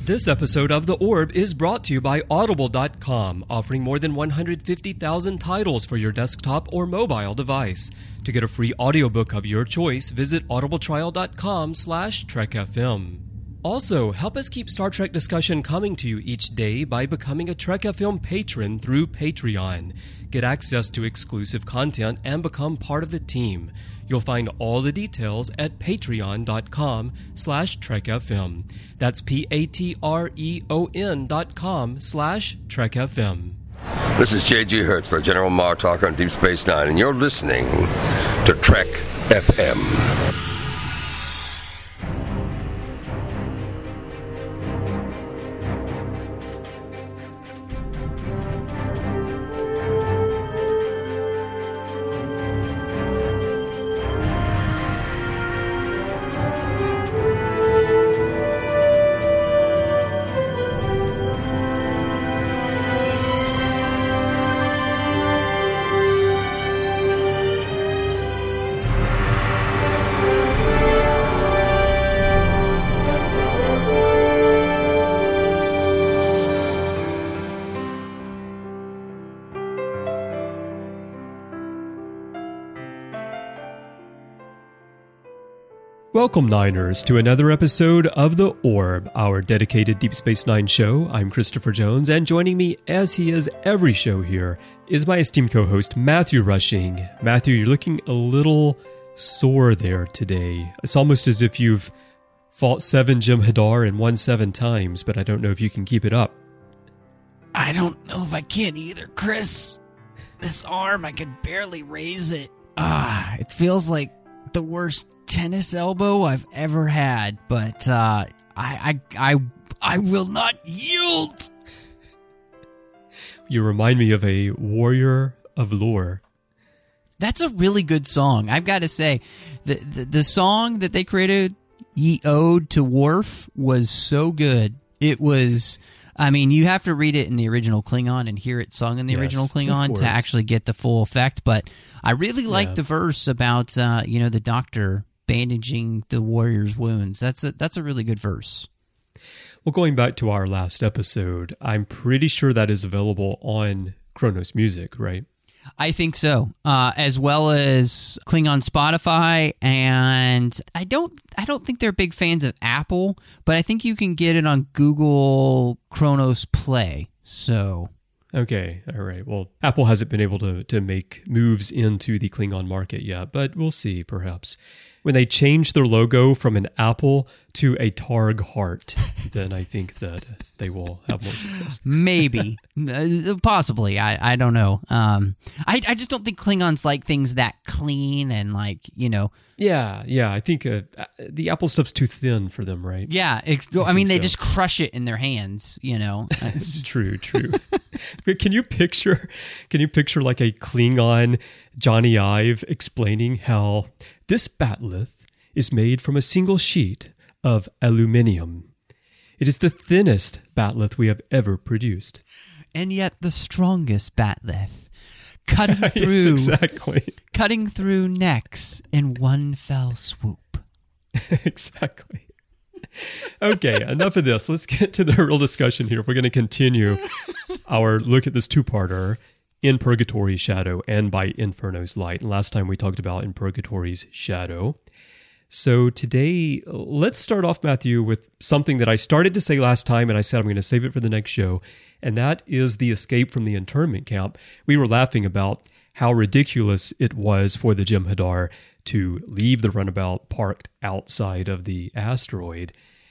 This episode of The Orb is brought to you by Audible.com, offering more than 150,000 titles for your desktop or mobile device. To get a free audiobook of your choice, visit audibletrial.com/TrekFM. Also, help us keep Star Trek discussion coming to you each day by becoming a Trek FM patron through Patreon. Get access to exclusive content and become part of the team. You'll find all the details at patreon.com/TrekFM. That's patreon.com/TrekFM. This is J.G. Hertzler, General Martok on Deep Space Nine, and you're listening to Trek FM. Welcome, Niners, to another episode of The Orb, our dedicated Deep Space Nine show. I'm Christopher Jones, and joining me, as he is every show here, is my esteemed co-host, Matthew Rushing. Matthew, you're looking a little sore there today. It's almost as if you've fought 7 Jem'Hadar and won 7 times, but I don't know if you can keep it up. I don't know if I can either, Chris. This arm, I can barely raise it. It feels like the worst tennis elbow I've ever had, but I will not yield. You remind me of a warrior of lore. That's a really good song. I've got to say, the song that they created, Ye Ode to Worf, was so good. It was, I mean, you have to read it in the original Klingon and hear it sung in the original Klingon to actually get the full effect, but I really like the verse about, the doctor bandaging the warrior's wounds. That's a really good verse. Well, going back to our last episode, I'm pretty sure that is available on Kronos Music, right? I think so, as well as Klingon Spotify, and I don't think they're big fans of Apple, but I think you can get it on Google Kronos Play. So, okay, all right. Well, Apple hasn't been able to make moves into the Klingon market yet, but we'll see, perhaps. When they change their logo from an apple to a Targ heart, then I think that they will have more success. Maybe. Possibly. I don't know. I just don't think Klingons like things that clean and Yeah, I think the Apple stuff's too thin for them, right? Yeah. They just crush it in their hands, It's true. Can you picture like a Klingon Johnny Ive explaining how this bat'leth is made from a single sheet of aluminium. It is the thinnest bat'leth we have ever produced. And yet the strongest bat'leth, cutting through cutting through necks in one fell swoop. Exactly. Okay, enough of this. Let's get to the real discussion here. We're going to continue our look at this two-parter, In Purgatory's Shadow and By Inferno's Light. And last time we talked about In Purgatory's Shadow. So today, let's start off, Matthew, with something that I started to say last time, and I said I'm going to save it for the next show, and that is the escape from the internment camp. We were laughing about how ridiculous it was for the Jem'Hadar to leave the runabout parked outside of the asteroid.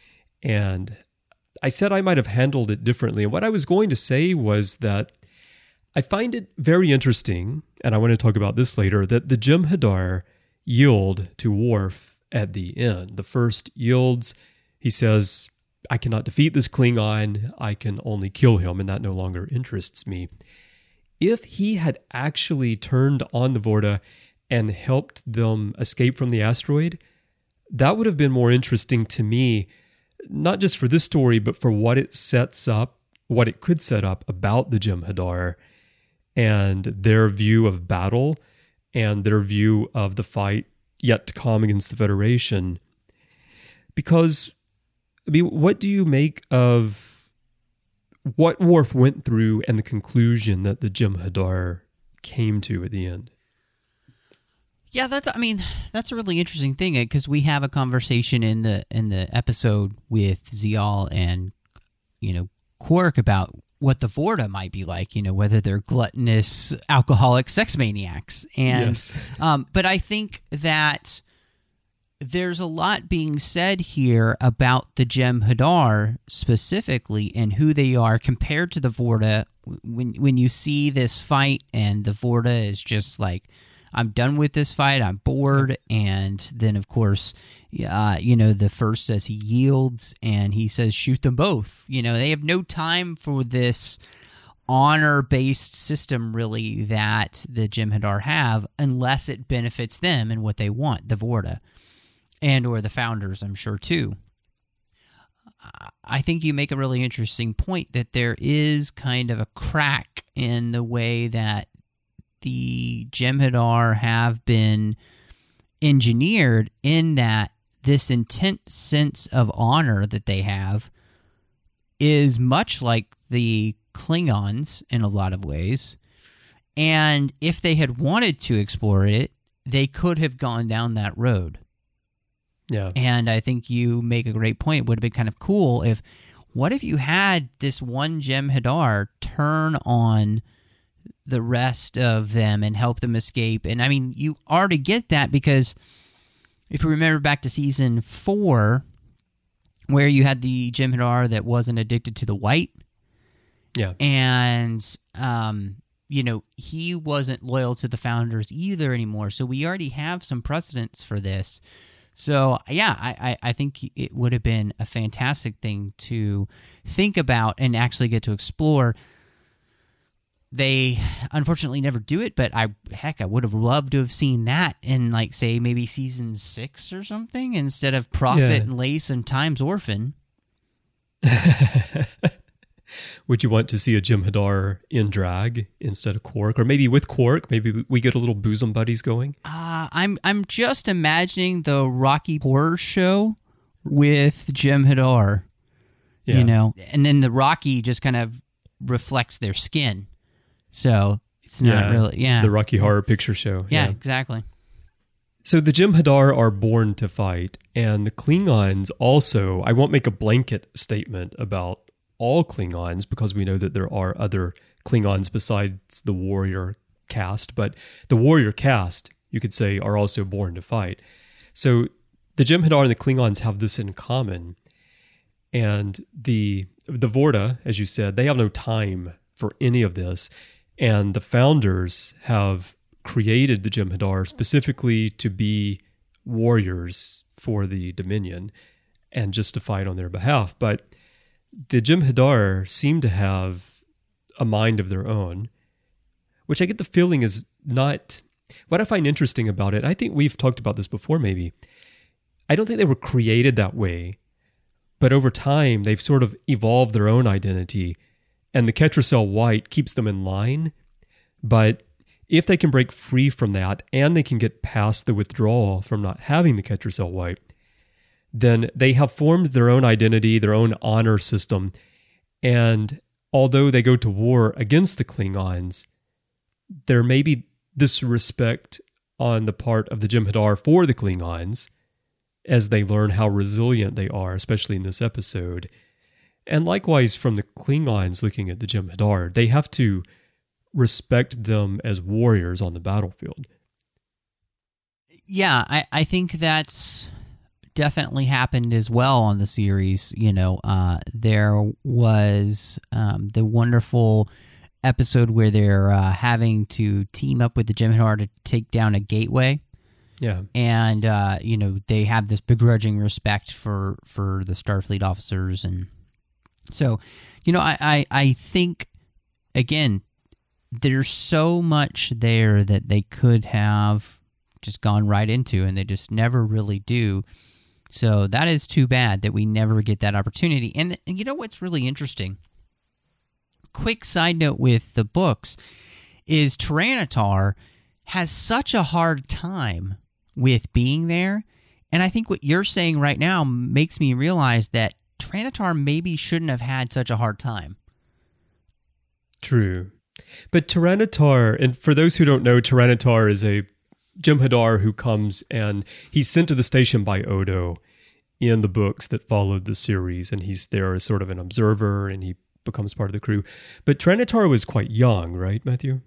And I said I might have handled it differently. And what I was going to say was that I find it very interesting, and I want to talk about this later, that the Jem'Hadar yield to Worf at the end. The first yields, he says, I cannot defeat this Klingon, I can only kill him, and that no longer interests me. If he had actually turned on the Vorta and helped them escape from the asteroid, that would have been more interesting to me, not just for this story, but for what it sets up, what it could set up about the Jem'Hadar and their view of battle and their view of the fight yet to come against the Federation. Because I mean, what do you make of what Worf went through and the conclusion that the Jem'Hadar came to at the end? Yeah, that's a really interesting thing because we have a conversation in the episode with Zial and Quark about what the Vorta might be like, whether they're gluttonous, alcoholic sex maniacs. And Yes. But I think that there's a lot being said here about the Jem'Hadar specifically and who they are compared to the Vorta. When you see this fight and the Vorta is just like, I'm done with this fight, I'm bored, and then of course, the first says he yields and he says shoot them both. They have no time for this honor-based system really that the Jem'Hadar have unless it benefits them and what they want, the Vorta. And or the founders, I'm sure, too. I think you make a really interesting point that there is kind of a crack in the way that the Jem'Hadar have been engineered in that this intense sense of honor that they have is much like the Klingons in a lot of ways. And if they had wanted to explore it, they could have gone down that road. Yeah. And I think you make a great point. It would have been kind of cool what if you had this one Jem'Hadar turn on the rest of them and help them escape? And I mean, you already get that because if you remember back to season 4, where you had the Jem'Hadar that wasn't addicted to the white. Yeah. And, he wasn't loyal to the founders either anymore. So we already have some precedents for this. So, yeah, I think it would have been a fantastic thing to think about and actually get to explore. They unfortunately never do it, but I would have loved to have seen that in, like, say, maybe season 6 or something instead of Prophet and Lace and Time's Orphan. Would you want to see a Jem'Hadar in drag instead of Quark? Or maybe with Quark, maybe we get a little bosom buddies going? I'm just imagining the Rocky Horror Show with Jem'Hadar, and then the Rocky just kind of reflects their skin. So it's not really, the Rocky Horror Picture Show. Yeah, exactly. So the Jem'Hadar are born to fight, and the Klingons also, I won't make a blanket statement about all Klingons because we know that there are other Klingons besides the warrior caste, but the warrior caste, you could say, are also born to fight. So the Jem'Hadar and the Klingons have this in common, and the Vorta, as you said, they have no time for any of this, and the founders have created the Jem'Hadar specifically to be warriors for the Dominion and just to fight on their behalf. But the Jem'Hadar seem to have a mind of their own, which I get the feeling is not... What I find interesting about it, I think we've talked about this before maybe, I don't think they were created that way, but over time they've sort of evolved their own identity, and the Ketracel White keeps them in line. But if they can break free from that, and they can get past the withdrawal from not having the Ketracel White, then they have formed their own identity, their own honor system. And although they go to war against the Klingons, there may be this respect on the part of the Jem'Hadar for the Klingons as they learn how resilient they are, especially in this episode. And likewise from the Klingons looking at the Jem'Hadar, they have to respect them as warriors on the battlefield. Yeah, I think that's definitely happened as well on the series. There was the wonderful episode where they're having to team up with the Jem'Hadar to take down a gateway. Yeah. And, they have this begrudging respect for the Starfleet officers. And so, I think, again, there's so much there that they could have just gone right into, and they just never really do. So that is too bad that we never get that opportunity. And you know what's really interesting? Quick side note with the books is Tyranitar has such a hard time with being there. And I think what you're saying right now makes me realize that Tranitar maybe shouldn't have had such a hard time. True. But Tyranitar, and for those who don't know, Tyranitar is a Jem'Hadar who comes and he's sent to the station by Odo in the books that followed the series, and he's there as sort of an observer, and he becomes part of the crew. But Tyranitar was quite young, right, Matthew?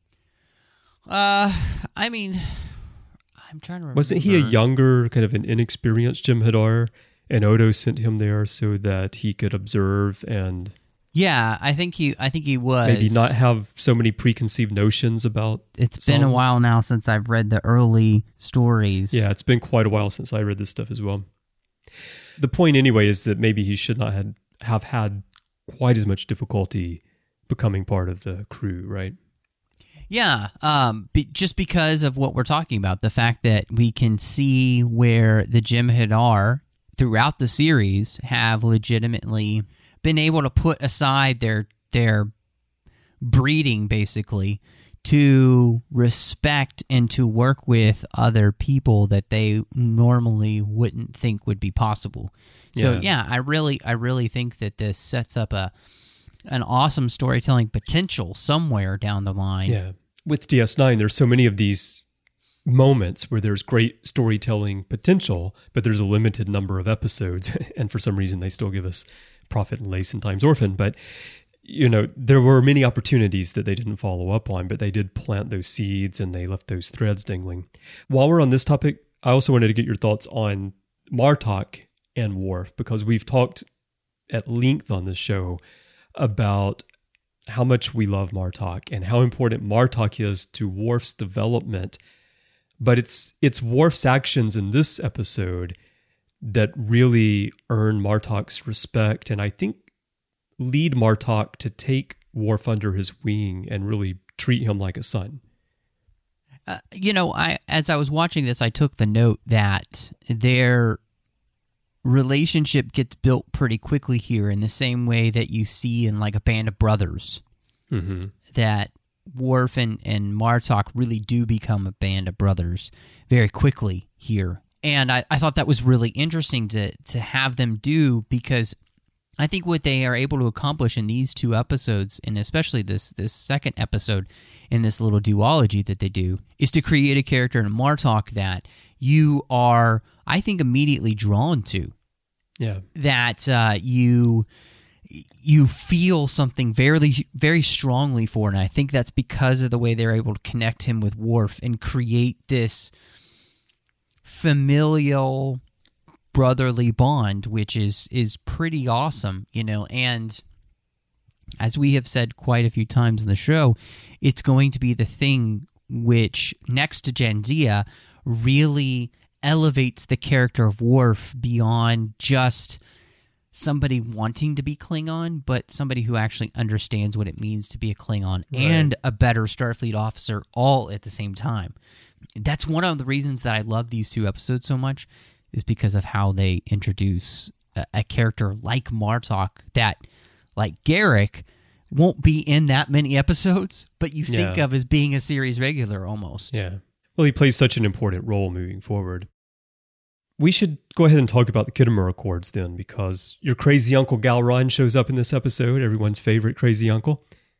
I mean, I'm trying to remember. Wasn't he a younger, kind of an inexperienced Jem'Hadar, and Odo sent him there so that he could observe and... Yeah, I think he was. Maybe not have so many preconceived notions about It's been a while now since I've read the early stories. Yeah, it's been quite a while since I read this stuff as well. The point anyway is that maybe he should not have had quite as much difficulty becoming part of the crew, right? Yeah, just because of what we're talking about, the fact that we can see where the Jem'Hadar throughout the series have legitimately been able to put aside their breeding, basically, to respect and to work with other people that they normally wouldn't think would be possible. So yeah, I really think that this sets up an awesome storytelling potential somewhere down the line. Yeah. With DS9, there's so many of these moments where there's great storytelling potential, but there's a limited number of episodes, and for some reason they still give us Prophet and Lace and Times Orphan. But there were many opportunities that they didn't follow up on, but they did plant those seeds and they left those threads dangling. While we're on this topic, I also wanted to get your thoughts on Martok and Worf, because we've talked at length on this show about how much we love Martok and how important Martok is to Worf's development. But it's Worf's actions in this episode that really earn Martok's respect, and I think lead Martok to take Worf under his wing and really treat him like a son. As I was watching this, I took the note that their relationship gets built pretty quickly here, in the same way that you see in like a Band of Brothers, that Worf and Martok really do become a band of brothers very quickly here. And I thought that was really interesting to have them do, because I think what they are able to accomplish in these two episodes, and especially this second episode in this little duology that they do, is to create a character in Martok that you are, I think, immediately drawn to. Yeah. That you feel something very, very strongly for, and I think that's because of the way they're able to connect him with Worf and create this familial brotherly bond, which is pretty awesome, and as we have said quite a few times in the show, it's going to be the thing which, next to Jadzia, really elevates the character of Worf beyond just somebody wanting to be Klingon, but somebody who actually understands what it means to be a Klingon and a better Starfleet officer all at the same time. That's one of the reasons that I love these two episodes so much, is because of how they introduce a character like Martok that, like Garak, won't be in that many episodes, but you think of as being a series regular almost. Yeah. Well, he plays such an important role moving forward. We should go ahead and talk about the Khitomer Accords then, because your crazy uncle Galron shows up in this episode, everyone's favorite crazy uncle.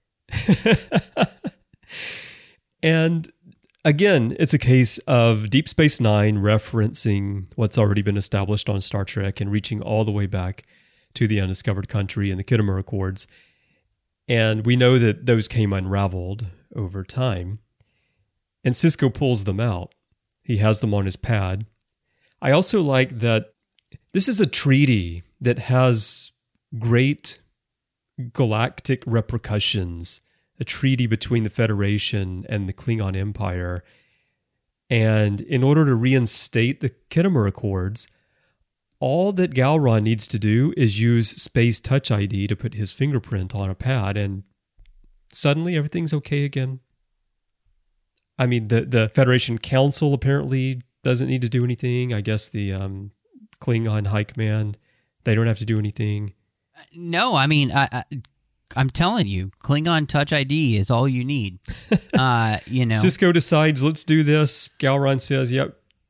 And again, it's a case of Deep Space Nine referencing what's already been established on Star Trek and reaching all the way back to the Undiscovered Country and the Khitomer Accords. And we know that those came unraveled over time. And Sisko pulls them out. He has them on his pad. I also like that this is a treaty that has great galactic repercussions, a treaty between the Federation and the Klingon Empire. And in order to reinstate the Khitomer Accords, all that Galron needs to do is use Space Touch ID to put his fingerprint on a pad, and suddenly everything's okay again. I mean, the Federation Council apparently doesn't need to do anything. I guess the Klingon High Command, they don't have to do anything. No, I mean, I'm telling you, Klingon Touch ID is all you need. Sisko decides, let's do this. Galron says, yep,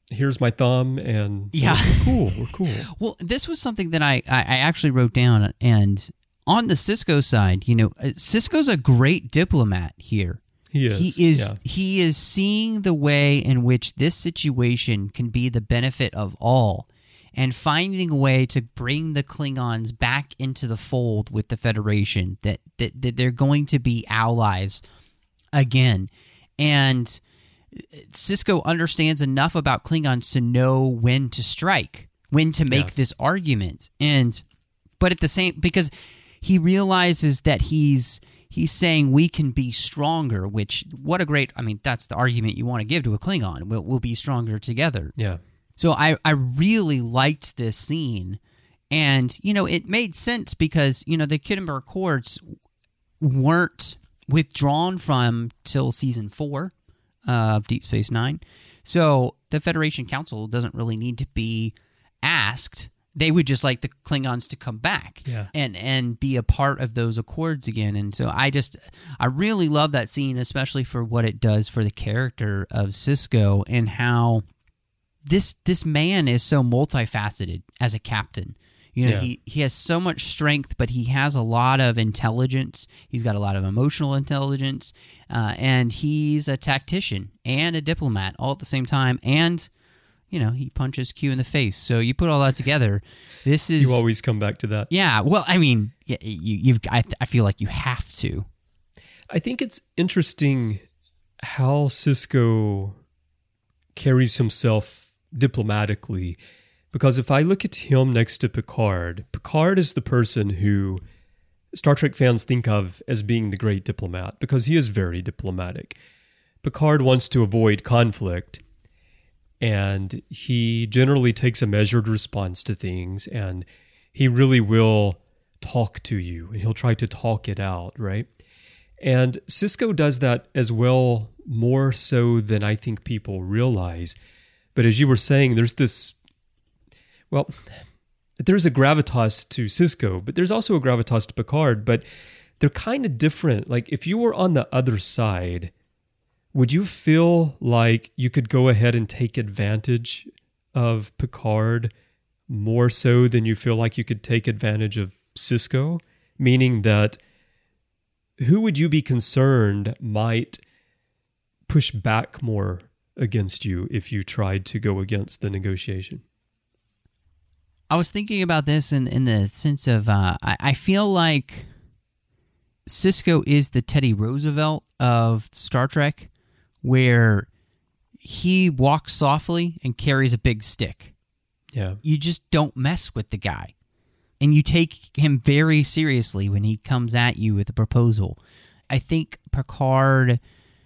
here's my thumb, and Yeah. we're cool. Well, this was something that I actually wrote down, and on the Sisko side, Sisko's a great diplomat here. He is. He is seeing the way in which this situation can be the benefit of all, and finding a way to bring the Klingons back into the fold with the Federation, that they're going to be allies again. And Sisko understands enough about Klingons to know when to strike, when to make this argument. But at the same, because he realizes that he's saying we can be stronger, which, what a great, that's the argument you want to give to a Klingon. We'll be stronger together. Yeah. So I really liked this scene, and, it made sense because, the Khitomer Accords weren't withdrawn from till season 4 of Deep Space Nine. So the Federation Council doesn't really need to be asked. They would just like the Klingons to come back and be a part of those accords again. And so I really love that scene, especially for what it does for the character of Sisko and how this man is so multifaceted as a captain. He has so much strength, but he has a lot of intelligence. He's got a lot of emotional intelligence, and he's a tactician and a diplomat all at the same time. And he punches Q in the face. So you put all that together, this is... You always come back to that. Yeah, well, I feel like you have to. I think it's interesting how Sisko carries himself diplomatically, because if I look at him next to Picard is the person who Star Trek fans think of as being the great diplomat, because he is very diplomatic. Picard wants to avoid conflict, and he generally takes a measured response to things, and he really will talk to you, and he'll try to talk it out, right? And Sisko does that as well, more so than I think people realize. But as you were saying, there's a gravitas to Sisko, but there's also a gravitas to Picard, but they're kind of different. Like, if you were on the other side, would you feel like you could go ahead and take advantage of Picard more so than you feel like you could take advantage of Sisko? Meaning that who would you be concerned might push back more against you if you tried to go against the negotiation? I was thinking about this in the sense of I feel like Sisko is the Teddy Roosevelt of Star Trek, where he walks softly and carries a big stick. Yeah. You just don't mess with the guy. And you take him very seriously when he comes at you with a proposal. I think Picard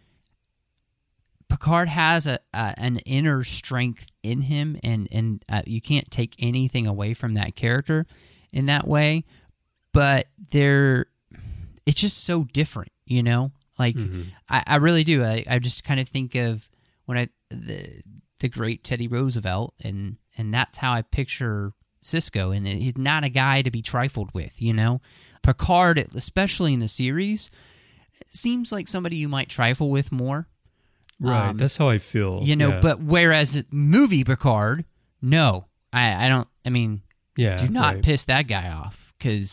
has an inner strength in him, and you can't take anything away from that character in that way. But it's just so different, Like, I really do. I just kind of think of the great Teddy Roosevelt, and that's how I picture Sisko. And he's not a guy to be trifled with, Picard, especially in the series, seems like somebody you might trifle with more. Right, that's how I feel. But whereas movie Picard, no, I don't. Do not piss that guy off, because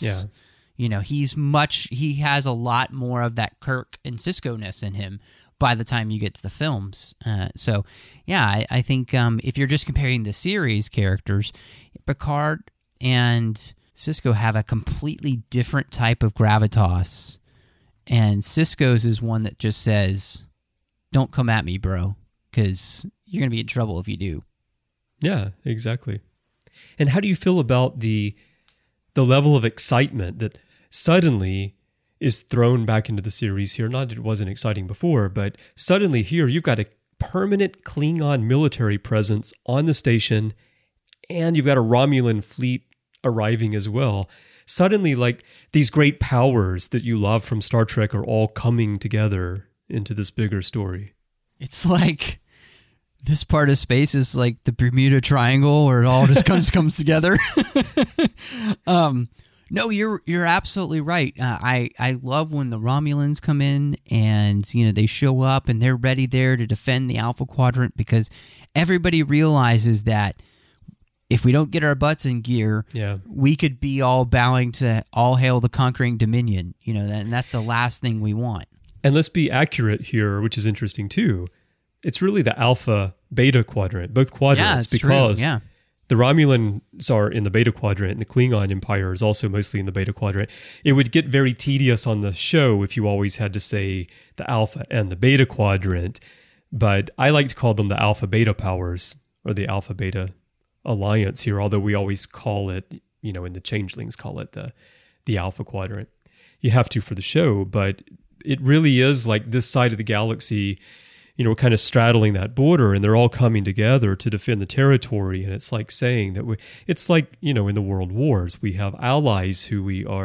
he has a lot more of that Kirk and Sisko-ness in him by the time you get to the films. I think if you're just comparing the series characters, Picard and Sisko have a completely different type of gravitas, and Sisko's is one that just says, "Don't come at me, bro, because you're going to be in trouble if you do." Yeah, exactly. And how do you feel about the level of excitement that suddenly is thrown back into the series here? Not that it wasn't exciting before, but suddenly here you've got a permanent Klingon military presence on the station, and you've got a Romulan fleet arriving as well. Suddenly, like, these great powers that you love from Star Trek are all coming together into this bigger story. It's like this part of space is like the Bermuda Triangle, where it all just comes together. No, you're absolutely right. I love when the Romulans come in and they show up and they're ready there to defend the Alpha Quadrant, because everybody realizes that if we don't get our butts in gear, we could be all bowing to all hail the conquering Dominion. And that's the last thing we want. And let's be accurate here, which is interesting too. It's really the Alpha Beta Quadrant, both quadrants, because the Romulans are in the Beta Quadrant and the Klingon Empire is also mostly in the Beta Quadrant. It would get very tedious on the show if you always had to say the Alpha and the Beta Quadrant, but I like to call them the Alpha Beta powers, or the Alpha Beta Alliance here, although we always call it, in the Changelings call it the Alpha Quadrant. You have to for the show, but it really is like this side of the galaxy, we're kind of straddling that border, and they're all coming together to defend the territory. And it's like saying that it's like, in the world wars, we have allies who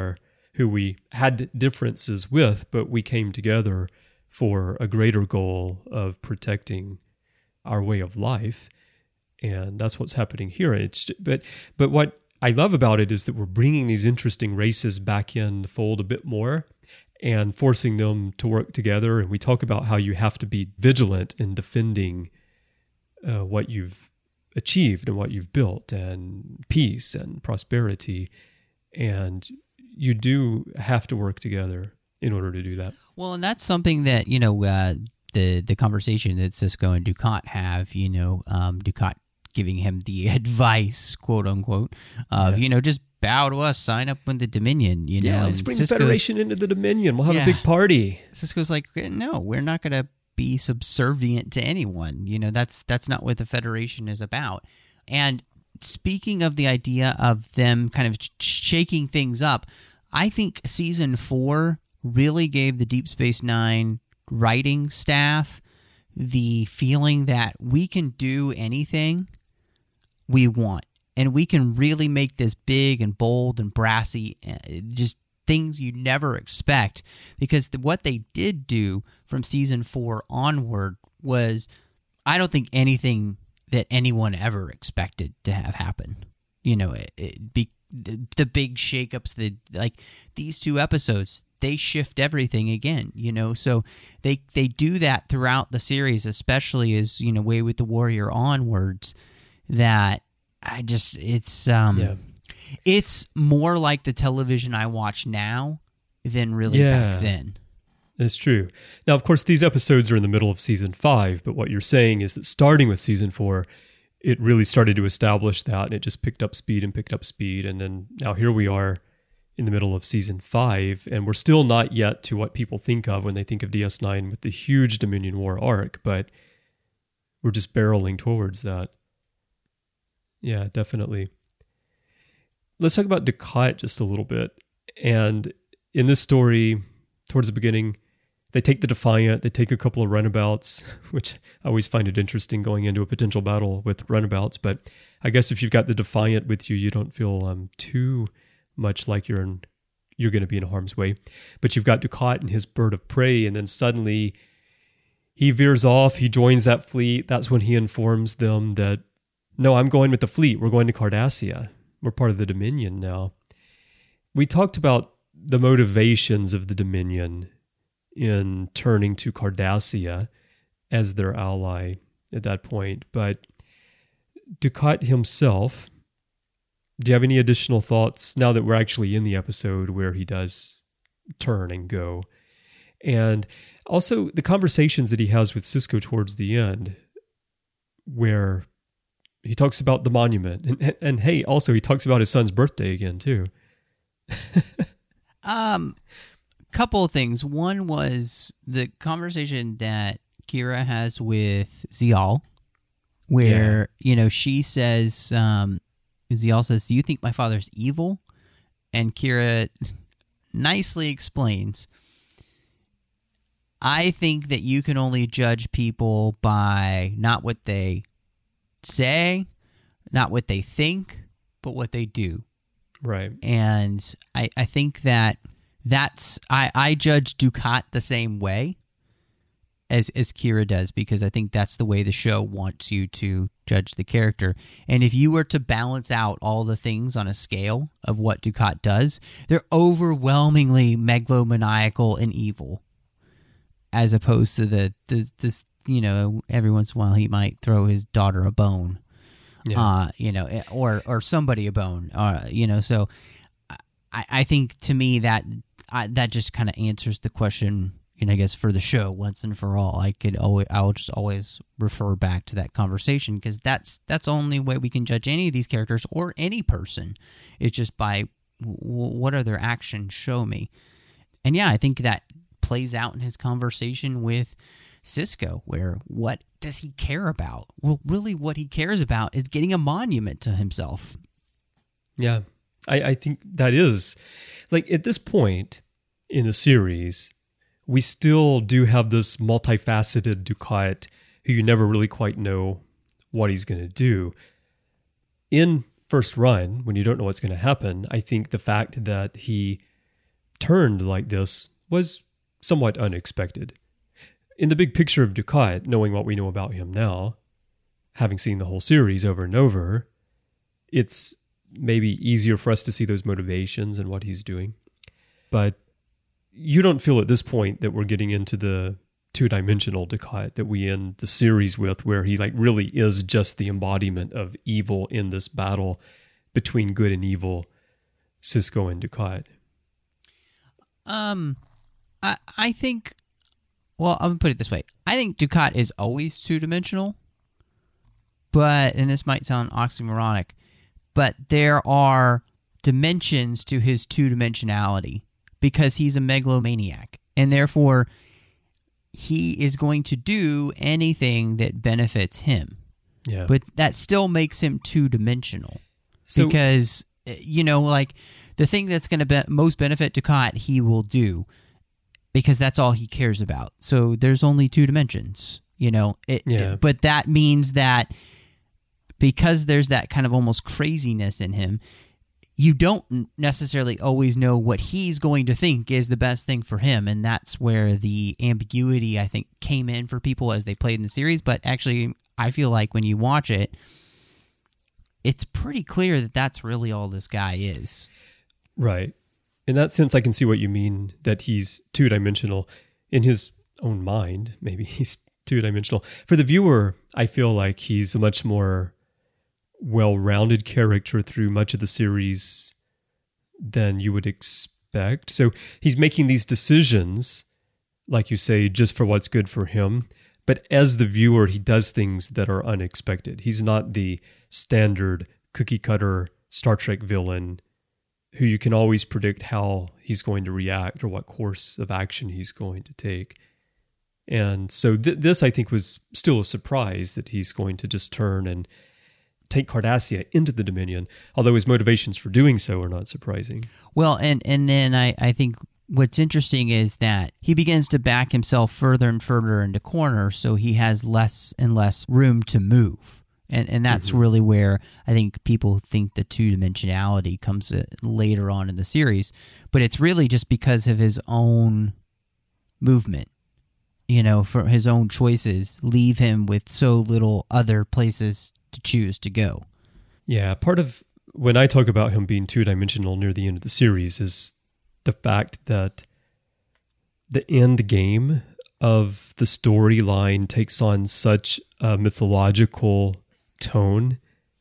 we had differences with, but we came together for a greater goal of protecting our way of life. And that's what's happening here. But what I love about it is that we're bringing these interesting races back in the fold a bit more, and forcing them to work together. And we talk about how you have to be vigilant in defending what you've achieved and what you've built, and peace and prosperity. And you do have to work together in order to do that. Well, and that's something that, the conversation that Sisko and Dukat have, Dukat giving him the advice, quote unquote, of, just bow to us, sign up with the Dominion, let's bring the Federation into the Dominion. We'll have a big party. Sisko's like, no, we're not going to be subservient to anyone. That's not what the Federation is about. And speaking of the idea of them kind of shaking things up, I think season 4 really gave the Deep Space Nine writing staff the feeling that we can do anything we want. And we can really make this big and bold and brassy, just things you never expect. Because what they did do from season 4 onward was, I don't think anything that anyone ever expected to have happen. The big shakeups, like these 2 episodes, they shift everything again. So they do that throughout the series, especially as Way with the Warrior onwards. That it's more like the television I watch now than really back then. It's true. Now, of course, these episodes are in the middle of season 5, but what you're saying is that starting with season 4, it really started to establish that, and it just picked up speed, and then now here we are in the middle of season 5, and we're still not yet to what people think of when they think of DS9 with the huge Dominion War arc, but we're just barreling towards that. Yeah, definitely. Let's talk about Dukat just a little bit. And in this story, towards the beginning, they take the Defiant, they take a couple of runabouts, which I always find it interesting going into a potential battle with runabouts. But I guess if you've got the Defiant with you, you don't feel too much like you're going to be in harm's way. But you've got Dukat and his bird of prey, and then suddenly he veers off, he joins that fleet. That's when he informs them that, no, I'm going with the fleet. We're going to Cardassia. We're part of the Dominion now. We talked about the motivations of the Dominion in turning to Cardassia as their ally at that point. But Dukat himself, do you have any additional thoughts now that we're actually in the episode where he does turn and go? And also the conversations that he has with Sisko towards the end, where he talks about the monument, and hey, also he talks about his son's birthday again too. Couple of things. One was the conversation that Kira has with Ziyal, where she says, Ziyal says, "Do you think my father's evil?" And Kira nicely explains, "I think that you can only judge people by not what they say, not what they think, but what they do." Right. And I think that's I judge Dukat the same way. as Kira does, because I think that's the way the show wants you to judge the character. And if you were to balance out all the things on a scale of what Dukat does, they're overwhelmingly megalomaniacal and evil, as opposed to this, every once in a while he might throw his daughter a bone, or somebody a bone, So I think, to me, that just kind of answers the question, I guess, for the show once and for all. I'll just always refer back to that conversation, because that's the only way we can judge any of these characters or any person, is just by what are their actions show me. And yeah, I think that plays out in his conversation with Sisko, where what does he care about? Well, really what he cares about is getting a monument to himself. Yeah, I think that is, like, at this point in the series, we still do have this multifaceted Dukat who you never really quite know what he's going to do. In First Run, when you don't know what's going to happen, I think the fact that he turned like this was somewhat unexpected. In the big picture of Dukat, knowing what we know about him now, having seen the whole series over and over, it's maybe easier for us to see those motivations and what he's doing. But you don't feel at this point that we're getting into the two-dimensional Dukat that we end the series with, where he really is just the embodiment of evil in this battle between good and evil, Sisko and Dukat. I think, well, I'm going to put it this way. I think Dukat is always two-dimensional, and this might sound oxymoronic, but there are dimensions to his two-dimensionality, because he's a megalomaniac, and therefore he is going to do anything that benefits him. Yeah. But that still makes him two-dimensional, because, the thing that's going to most benefit Dukat, he will do, because that's all he cares about. So there's only two dimensions, but that means that because there's that kind of almost craziness in him, you don't necessarily always know what he's going to think is the best thing for him. And that's where the ambiguity, I think, came in for people as they played in the series. But actually, I feel like when you watch it, it's pretty clear that that's really all this guy is. Right. In that sense, I can see what you mean, that he's two-dimensional in his own mind. Maybe he's two-dimensional. For the viewer, I feel like he's a much more well-rounded character through much of the series than you would expect. So he's making these decisions, like you say, just for what's good for him. But as the viewer, he does things that are unexpected. He's not the standard cookie-cutter Star Trek villain who you can always predict how he's going to react or what course of action he's going to take. And so this, I think, was still a surprise that he's going to just turn and take Cardassia into the Dominion, although his motivations for doing so are not surprising. Well, and then I think what's interesting is that he begins to back himself further and further into corners, so he has less and less room to move. And that's really where I think people think the two-dimensionality comes later on in the series. But it's really just because of his own movement, for his own choices, leave him with so little other places to choose to go. Yeah, part of when I talk about him being two-dimensional near the end of the series is the fact that the end game of the storyline takes on such a mythological tone,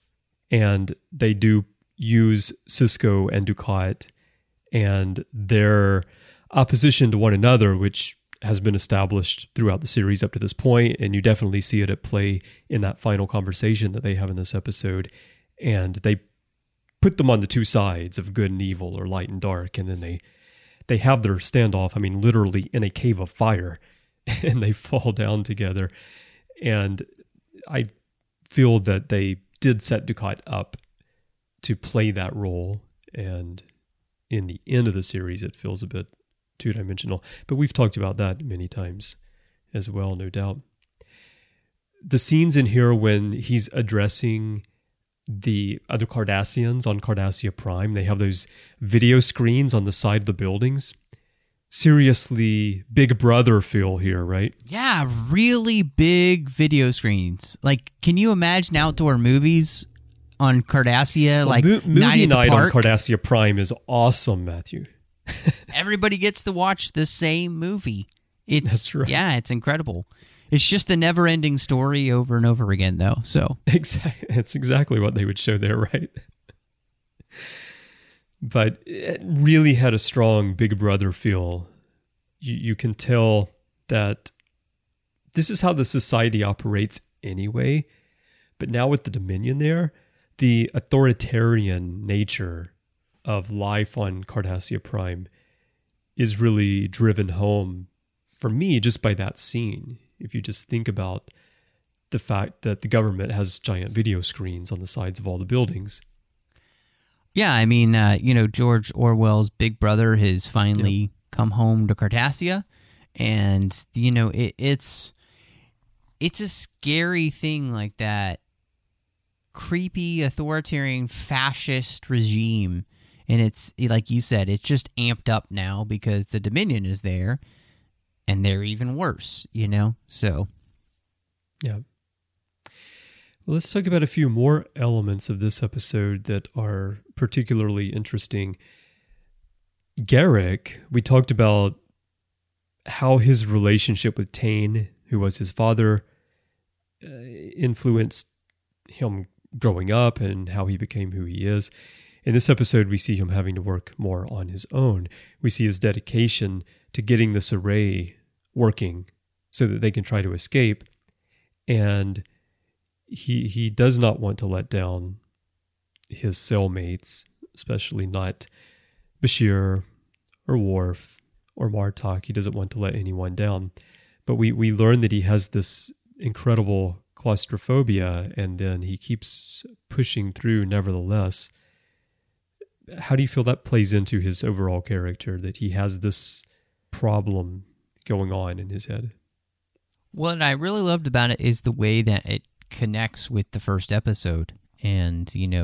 and they do use Sisko and Dukat and their opposition to one another, which has been established throughout the series up to this point, and you definitely see it at play in that final conversation that they have in this episode. And they put them on the two sides of good and evil, or light and dark, and then they have their standoff, literally in a cave of fire, and they fall down together. And I feel that they did set Dukat up to play that role, and in the end of the series it feels a bit two-dimensional, but we've talked about that many times as well, no doubt. The scenes in here when he's addressing the other Cardassians on Cardassia Prime, they have those video screens on the side of the buildings. seriously Big Brother feel here, right? Yeah, really big video screens. Like, can you imagine outdoor movies on Cardassia? Like, movie night on park? Cardassia Prime is awesome, Matthew. Everybody gets to watch the same movie. That's right. Yeah, it's incredible. It's just a never-ending story over and over again, though. So It's exactly what they would show there, right? But it really had a strong Big Brother feel. You can tell that this is how the society operates anyway. But now with the Dominion there, the authoritarian nature of life on Cardassia Prime is really driven home for me just by that scene. If you just think about the fact that the government has giant video screens on the sides of all the buildings. Yeah, I mean, George Orwell's Big Brother has finally come home to Cardassia, and it's a scary thing, like that creepy authoritarian fascist regime, and it's like you said, it's just amped up now because the Dominion is there, and they're even worse, So yeah. Well, let's talk about a few more elements of this episode that are particularly interesting. Garak, we talked about how his relationship with Tane, who was his father, influenced him growing up and how he became who he is. In this episode, we see him having to work more on his own. We see his dedication to getting this array working so that they can try to escape. And he does not want to let down his cellmates, especially not Bashir or Worf or Martok. He doesn't want to let anyone down. But we learn that he has this incredible claustrophobia, and then he keeps pushing through nevertheless. How do you feel that plays into his overall character, that he has this problem going on in his head? What I really loved about it is the way that it connects with the first episode, and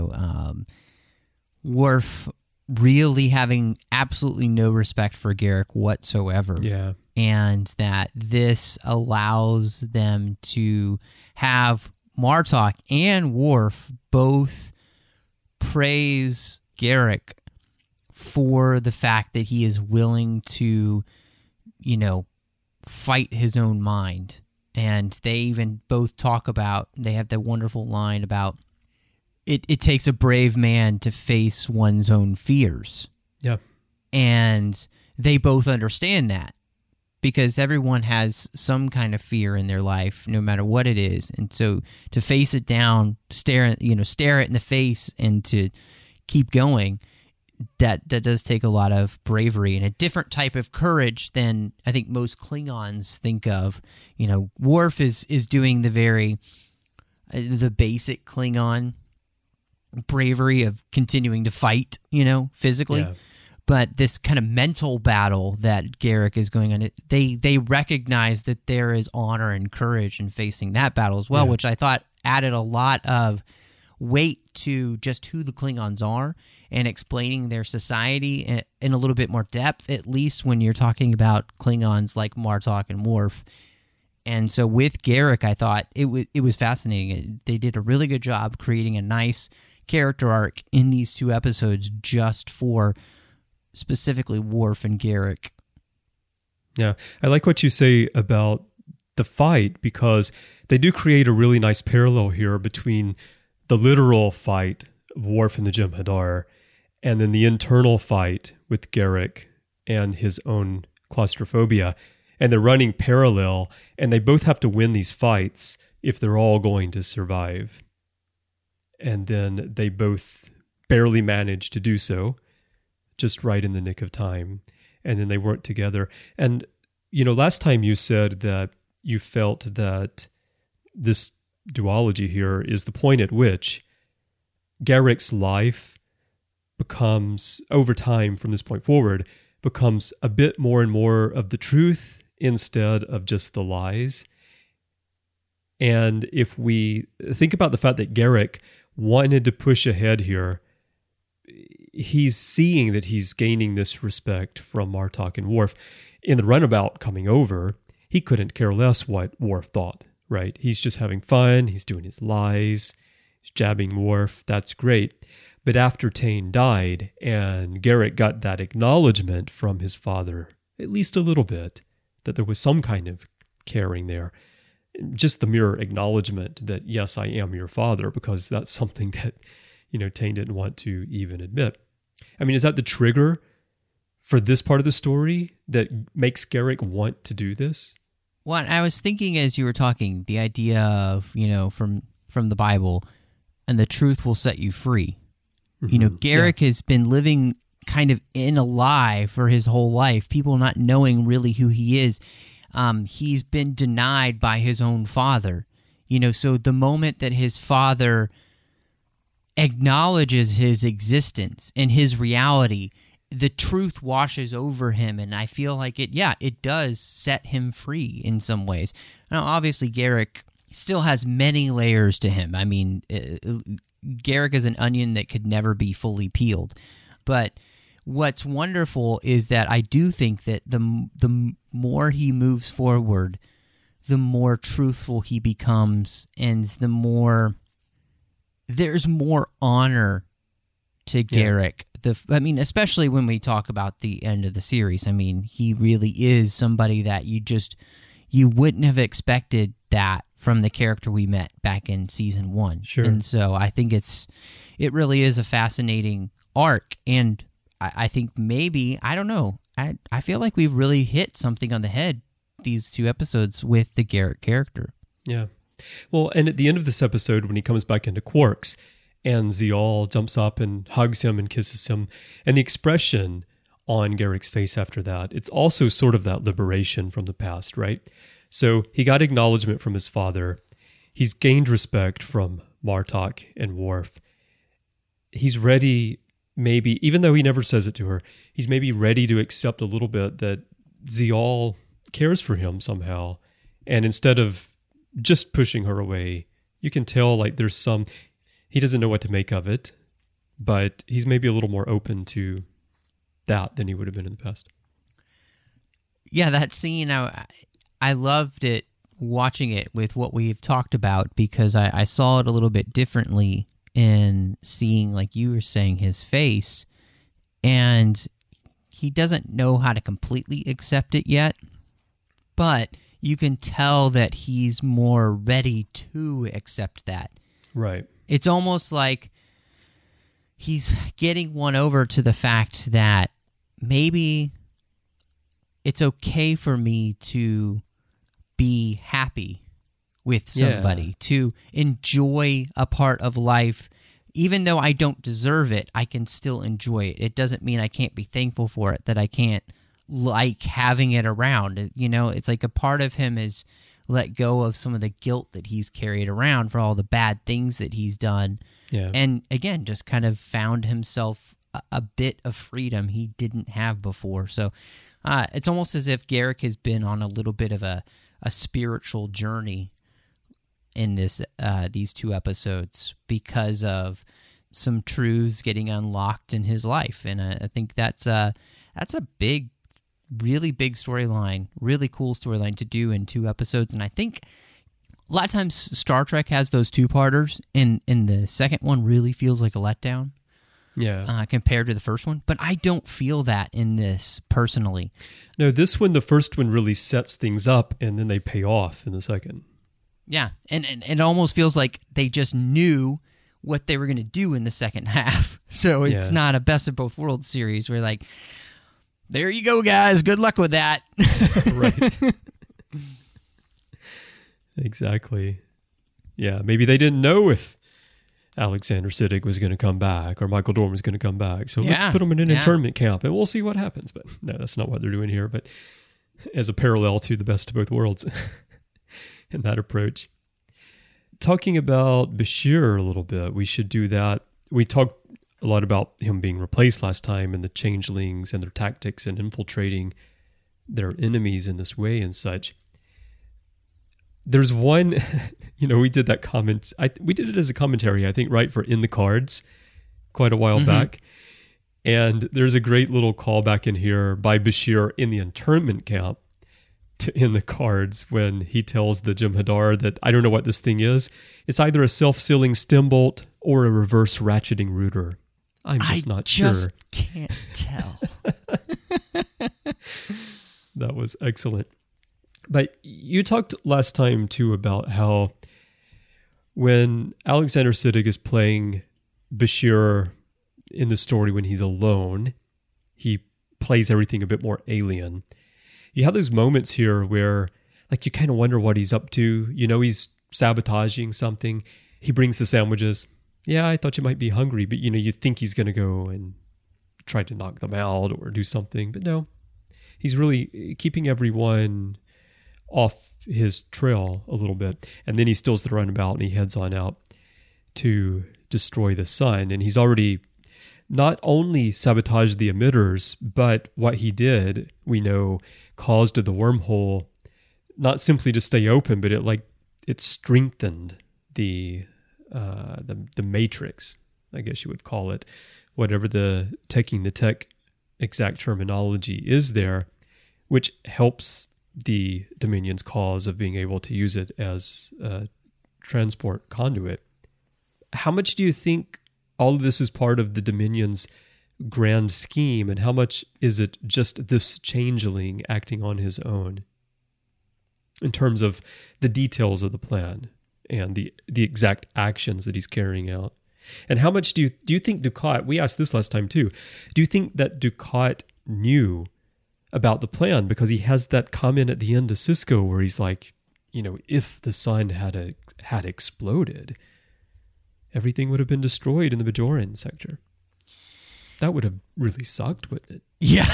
Worf really having absolutely no respect for Garak whatsoever. Yeah. And that this allows them to have Martok and Worf both praise Garak for the fact that he is willing to, fight his own mind. And they even both talk about, they have that wonderful line about, it takes a brave man to face one's own fears. Yeah. And they both understand that, because everyone has some kind of fear in their life, no matter what it is. And so to face it down, stare it in the face, and to keep going, that does take a lot of bravery and a different type of courage than I think most Klingons think of. Worf is doing the basic Klingon bravery of continuing to fight, physically. Yeah. But this kind of mental battle that Garak is going on, they recognize that there is honor and courage in facing that battle as well, which I thought added a lot of weight to just who the Klingons are and explaining their society in a little bit more depth, at least when you're talking about Klingons like Martok and Worf. And so with Garak, I thought it was fascinating. They did a really good job creating a nice character arc in these two episodes just for specifically Worf and Garak. Yeah, I like what you say about the fight, because they do create a really nice parallel here between the literal fight of Worf and the Jem'Hadar and then the internal fight with Garak and his own claustrophobia. And they're running parallel, and they both have to win these fights if they're all going to survive. And then they both barely manage to do so, just right in the nick of time. And then they work together. And, last time you said that you felt that this duology here is the point at which Garak's life becomes, over time from this point forward, becomes a bit more and more of the truth instead of just the lies. And if we think about the fact that Garak wanted to push ahead here, he's seeing that he's gaining this respect from Martok and Worf. In the runabout coming over, he couldn't care less what Worf thought, right? He's just having fun. He's doing his lies. He's jabbing Worf. That's great. But after Tane died and Garak got that acknowledgement from his father, at least a little bit, that there was some kind of caring there, just the mere acknowledgement that, yes, I am your father, because that's something that, Tane didn't want to even admit. I mean, is that the trigger for this part of the story that makes Garak want to do this? Well, I was thinking as you were talking, the idea of, from the Bible, and the truth will set you free. Mm-hmm. Garak has been living kind of in a lie for his whole life, people not knowing really who he is. He's been denied by his own father. So the moment that his father acknowledges his existence and his reality, the truth washes over him, and I feel like it does set him free in some ways. Now, obviously, Garak still has many layers to him. I mean, Garak is an onion that could never be fully peeled. But what's wonderful is that I do think that the more he moves forward, the more truthful he becomes, and the more there's more honor to Garak. Especially when we talk about the end of the series. I mean, he really is somebody that you wouldn't have expected that from the character we met back in season 1. Sure. And so I think it really is a fascinating arc, and I think maybe, I don't know, I feel like we've really hit something on the head these 2 episodes with the Garak character. Yeah. Well, and at the end of this episode, when he comes back into Quarks, and Ziyal jumps up and hugs him and kisses him, and the expression on Garak's face after that, it's also sort of that liberation from the past, right? So he got acknowledgement from his father. He's gained respect from Martok and Worf. He's ready, maybe, even though he never says it to her, he's maybe ready to accept a little bit that Ziyal cares for him somehow. And instead of just pushing her away, you can tell like there's he doesn't know what to make of it, but he's maybe a little more open to that than he would have been in the past. Yeah, that scene, I loved it, watching it with what we've talked about, because I saw it a little bit differently in seeing, like you were saying, his face, and he doesn't know how to completely accept it yet, but you can tell that he's more ready to accept that. Right. It's almost like he's getting won over to the fact that maybe it's okay for me to be happy with somebody, to enjoy a part of life. Even though I don't deserve it, I can still enjoy it. It doesn't mean I can't be thankful for it, that I can't like having it around. It's like a part of him is let go of some of the guilt that he's carried around for all the bad things that he's done. Yeah. And again, just kind of found himself a bit of freedom he didn't have before. So it's almost as if Garak has been on a little bit of a spiritual journey in these 2 episodes because of some truths getting unlocked in his life. And I think that's a big, really big storyline, really cool storyline to do in 2 episodes. And I think a lot of times Star Trek has those 2-parters, and the second one really feels like a letdown. Yeah. Compared to the first one. But I don't feel that in this, personally. No, this one, the first one really sets things up, and then they pay off in the second. Yeah, and it almost feels like they just knew what they were going to do in the second half. So it's not a best of both worlds series where like, there you go, guys. Good luck with that. Right. Exactly. Yeah, maybe they didn't know if Alexander Siddig was going to come back or Michael Dorn was going to come back. So let's put them in an internment camp and we'll see what happens. But no, that's not what they're doing here. But as a parallel to the best of both worlds in that approach. Talking about Bashir a little bit, we should do that. We talked a lot about him being replaced last time and the changelings and their tactics and infiltrating their enemies in this way and such. There's one, we did that comment. We did it as a commentary, I think, right, for In the Cards quite a while back. And there's a great little callback in here by Bashir in the internment camp in the cards when he tells the Jem'Hadar that, I don't know what this thing is. It's either a self-sealing stem bolt or a reverse ratcheting router. I'm just not sure. I just can't tell. That was excellent. But you talked last time, too, about how when Alexander Siddig is playing Bashir in the story when he's alone, he plays everything a bit more alien. You have those moments here where, like, you kind of wonder what he's up to. You know, he's sabotaging something. He brings the sandwiches. Yeah, I thought you might be hungry, but, you know, you think he's going to go and try to knock them out or do something. But no, he's really keeping everyone off his trail a little bit. And then he steals the runabout and he heads on out to destroy the sun. And he's already not only sabotaged the emitters, but what he did, we know, caused the wormhole not simply to stay open, but it strengthened the matrix, I guess you would call it, whatever taking the tech exact terminology is there, which helps the Dominion's cause of being able to use it as a transport conduit. How much do you think all of this is part of the Dominion's grand scheme, and how much is it just this changeling acting on his own in terms of the details of the plan and the exact actions that he's carrying out? And how much do you think Dukat, we asked this last time too, do you think that Dukat knew about the plan? Because he has that comment at the end of Sisko where he's like, you know, if the sun had exploded, everything would have been destroyed in the Bajoran sector. That would have really sucked, wouldn't it? Yeah.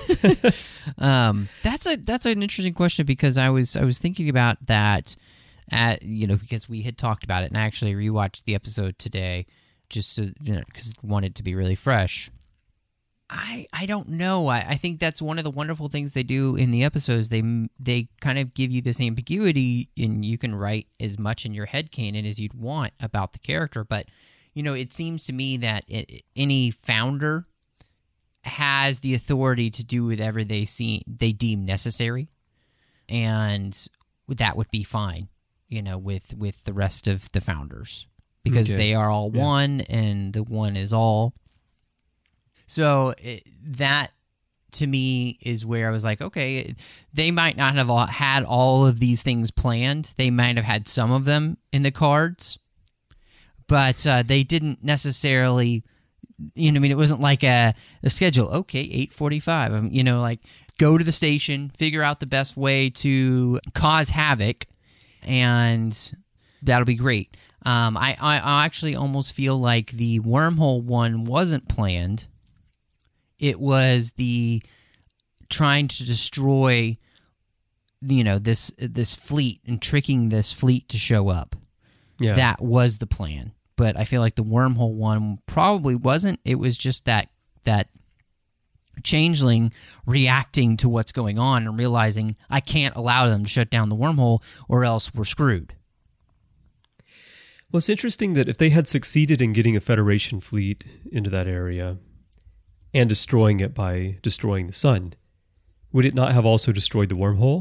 That's an interesting question, because I was thinking about that because we had talked about it, and I actually rewatched the episode today just so, because I wanted it to be really fresh. I don't know. I think that's one of the wonderful things they do in the episodes. They kind of give you this ambiguity, and you can write as much in your headcanon as you'd want about the character. But, it seems to me that any founder has the authority to do whatever they deem necessary, and that would be fine, with the rest of the founders, because they are all one, and the one is all. So that, to me, is where I was like, okay, they might not have had all of these things planned. They might have had some of them in the cards, but they didn't necessarily, it wasn't like a schedule. Okay, 8:45, like go to the station, figure out the best way to cause havoc, and that'll be great. I actually almost feel like the wormhole one wasn't planned. It was the trying to destroy, this fleet and tricking this fleet to show up. Yeah. That was the plan. But I feel like the wormhole one probably wasn't. It was just that changeling reacting to what's going on and realizing I can't allow them to shut down the wormhole or else we're screwed. Well, it's interesting that if they had succeeded in getting a Federation fleet into that area and destroying it by destroying the sun, would it not have also destroyed the wormhole?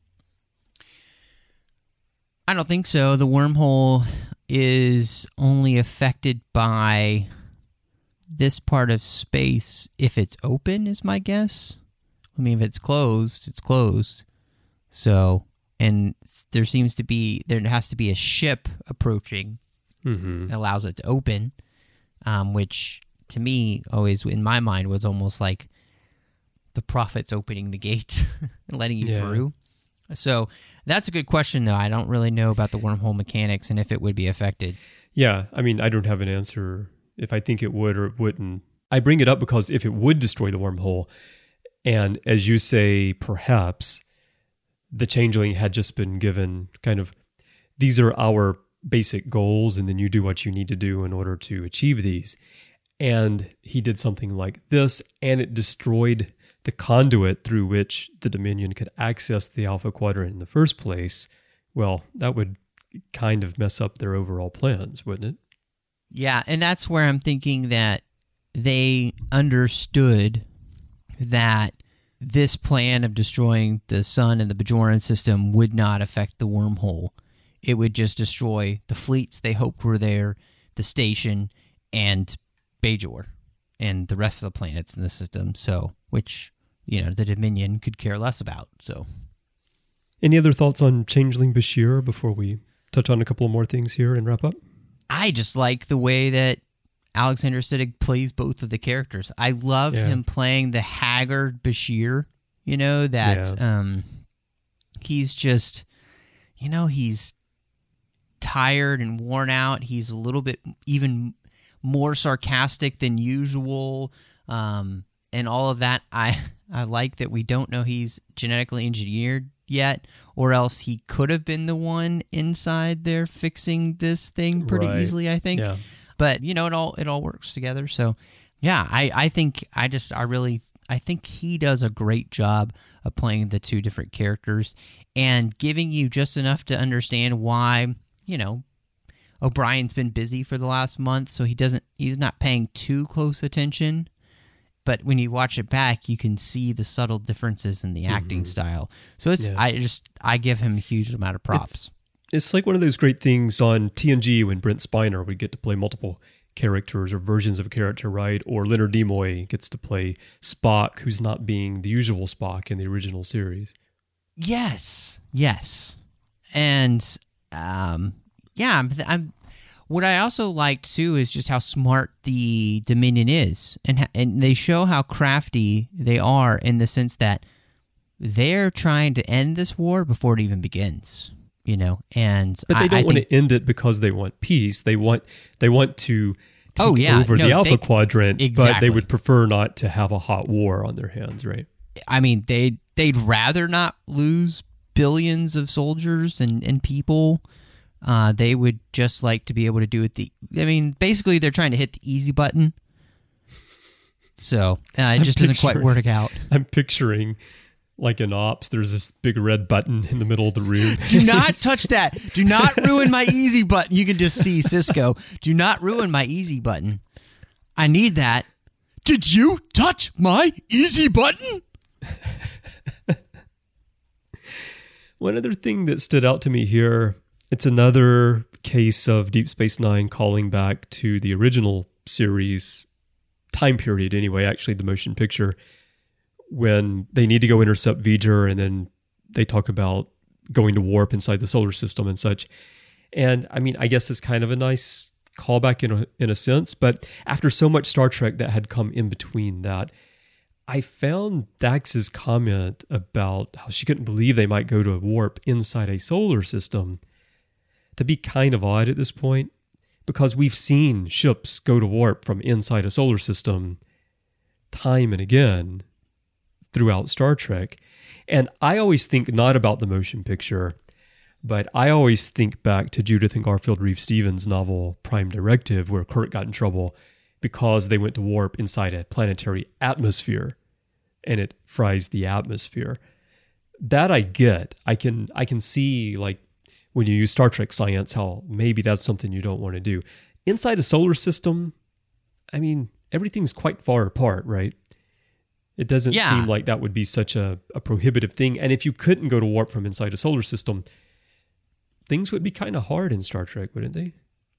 I don't think so. The wormhole is only affected by this part of space if it's open, is my guess. I mean, if it's closed, it's closed. So, and there has to be a ship approaching that allows it to open, which to me always in my mind was almost like the prophets opening the gate and letting you through. So that's a good question, though. I don't really know about the wormhole mechanics and if it would be affected. Yeah, I mean, I don't have an answer if I think it would or it wouldn't. I bring it up because if it would destroy the wormhole, and as you say, perhaps the changeling had just been given kind of, these are our basic goals, and then you do what you need to do in order to achieve these. And he did something like this, and it destroyed the conduit through which the Dominion could access the Alpha Quadrant in the first place. Well, that would kind of mess up their overall plans, wouldn't it? Yeah, and that's where I'm thinking that they understood that this plan of destroying the sun and the Bajoran system would not affect the wormhole. It would just destroy the fleets they hoped were there, the station, and Bajor, and the rest of the planets in the system. So, which, the Dominion could care less about. So, any other thoughts on Changeling Bashir before we touch on a couple of more things here and wrap up? I just like the way that Alexander Siddig plays both of the characters. I love him playing the haggard Bashir. He's just, he's tired and worn out. He's a little bit even more sarcastic than usual, and all of that. I like that we don't know he's genetically engineered yet, or else he could have been the one inside there fixing this thing pretty easily, I think. Yeah. But it all works together. So yeah, I think he does a great job of playing the two different characters and giving you just enough to understand why, O'Brien's been busy for the last month, so he's not paying too close attention. But when you watch it back, you can see the subtle differences in the acting style. So I give him a huge amount of props. It's like one of those great things on TNG when Brent Spiner would get to play multiple characters or versions of a character, right? Or Leonard Nimoy gets to play Spock, who's not being the usual Spock in the original series. Yes. And what I also like too is just how smart the Dominion is, and they show how crafty they are in the sense that they're trying to end this war before it even begins. But they don't want to end it because they want peace. They want to take over the Alpha Quadrant, exactly. But they would prefer not to have a hot war on their hands, right? I mean, they'd rather not lose billions of soldiers and people. They would just like to be able to do it. Basically, they're trying to hit the easy button. So it just doesn't quite work out. I'm picturing, like in Ops, there's this big red button in the middle of the room. Do not touch that. Do not ruin my easy button. You can just see Cisco. Do not ruin my easy button. I need that. Did you touch my easy button? One other thing that stood out to me here, it's another case of Deep Space Nine calling back to the original series time period anyway, actually the motion picture, when they need to go intercept V'ger, and then they talk about going to warp inside the solar system and such. And I guess it's kind of a nice callback in a sense, but after so much Star Trek that had come in between that, I found Dax's comment about how she couldn't believe they might go to a warp inside a solar system to be kind of odd at this point, because we've seen ships go to warp from inside a solar system time and again throughout Star Trek. And I always think not about the motion picture, but I always think back to Judith and Garfield Reeve-Stevens' novel Prime Directive, where Kirk got in trouble because they went to warp inside a planetary atmosphere and it fries the atmosphere. That I get. I can see, like, when you use Star Trek science, how maybe that's something you don't want to do. Inside a solar system, everything's quite far apart, right? It doesn't seem like that would be such a prohibitive thing. And if you couldn't go to warp from inside a solar system, things would be kind of hard in Star Trek, wouldn't they?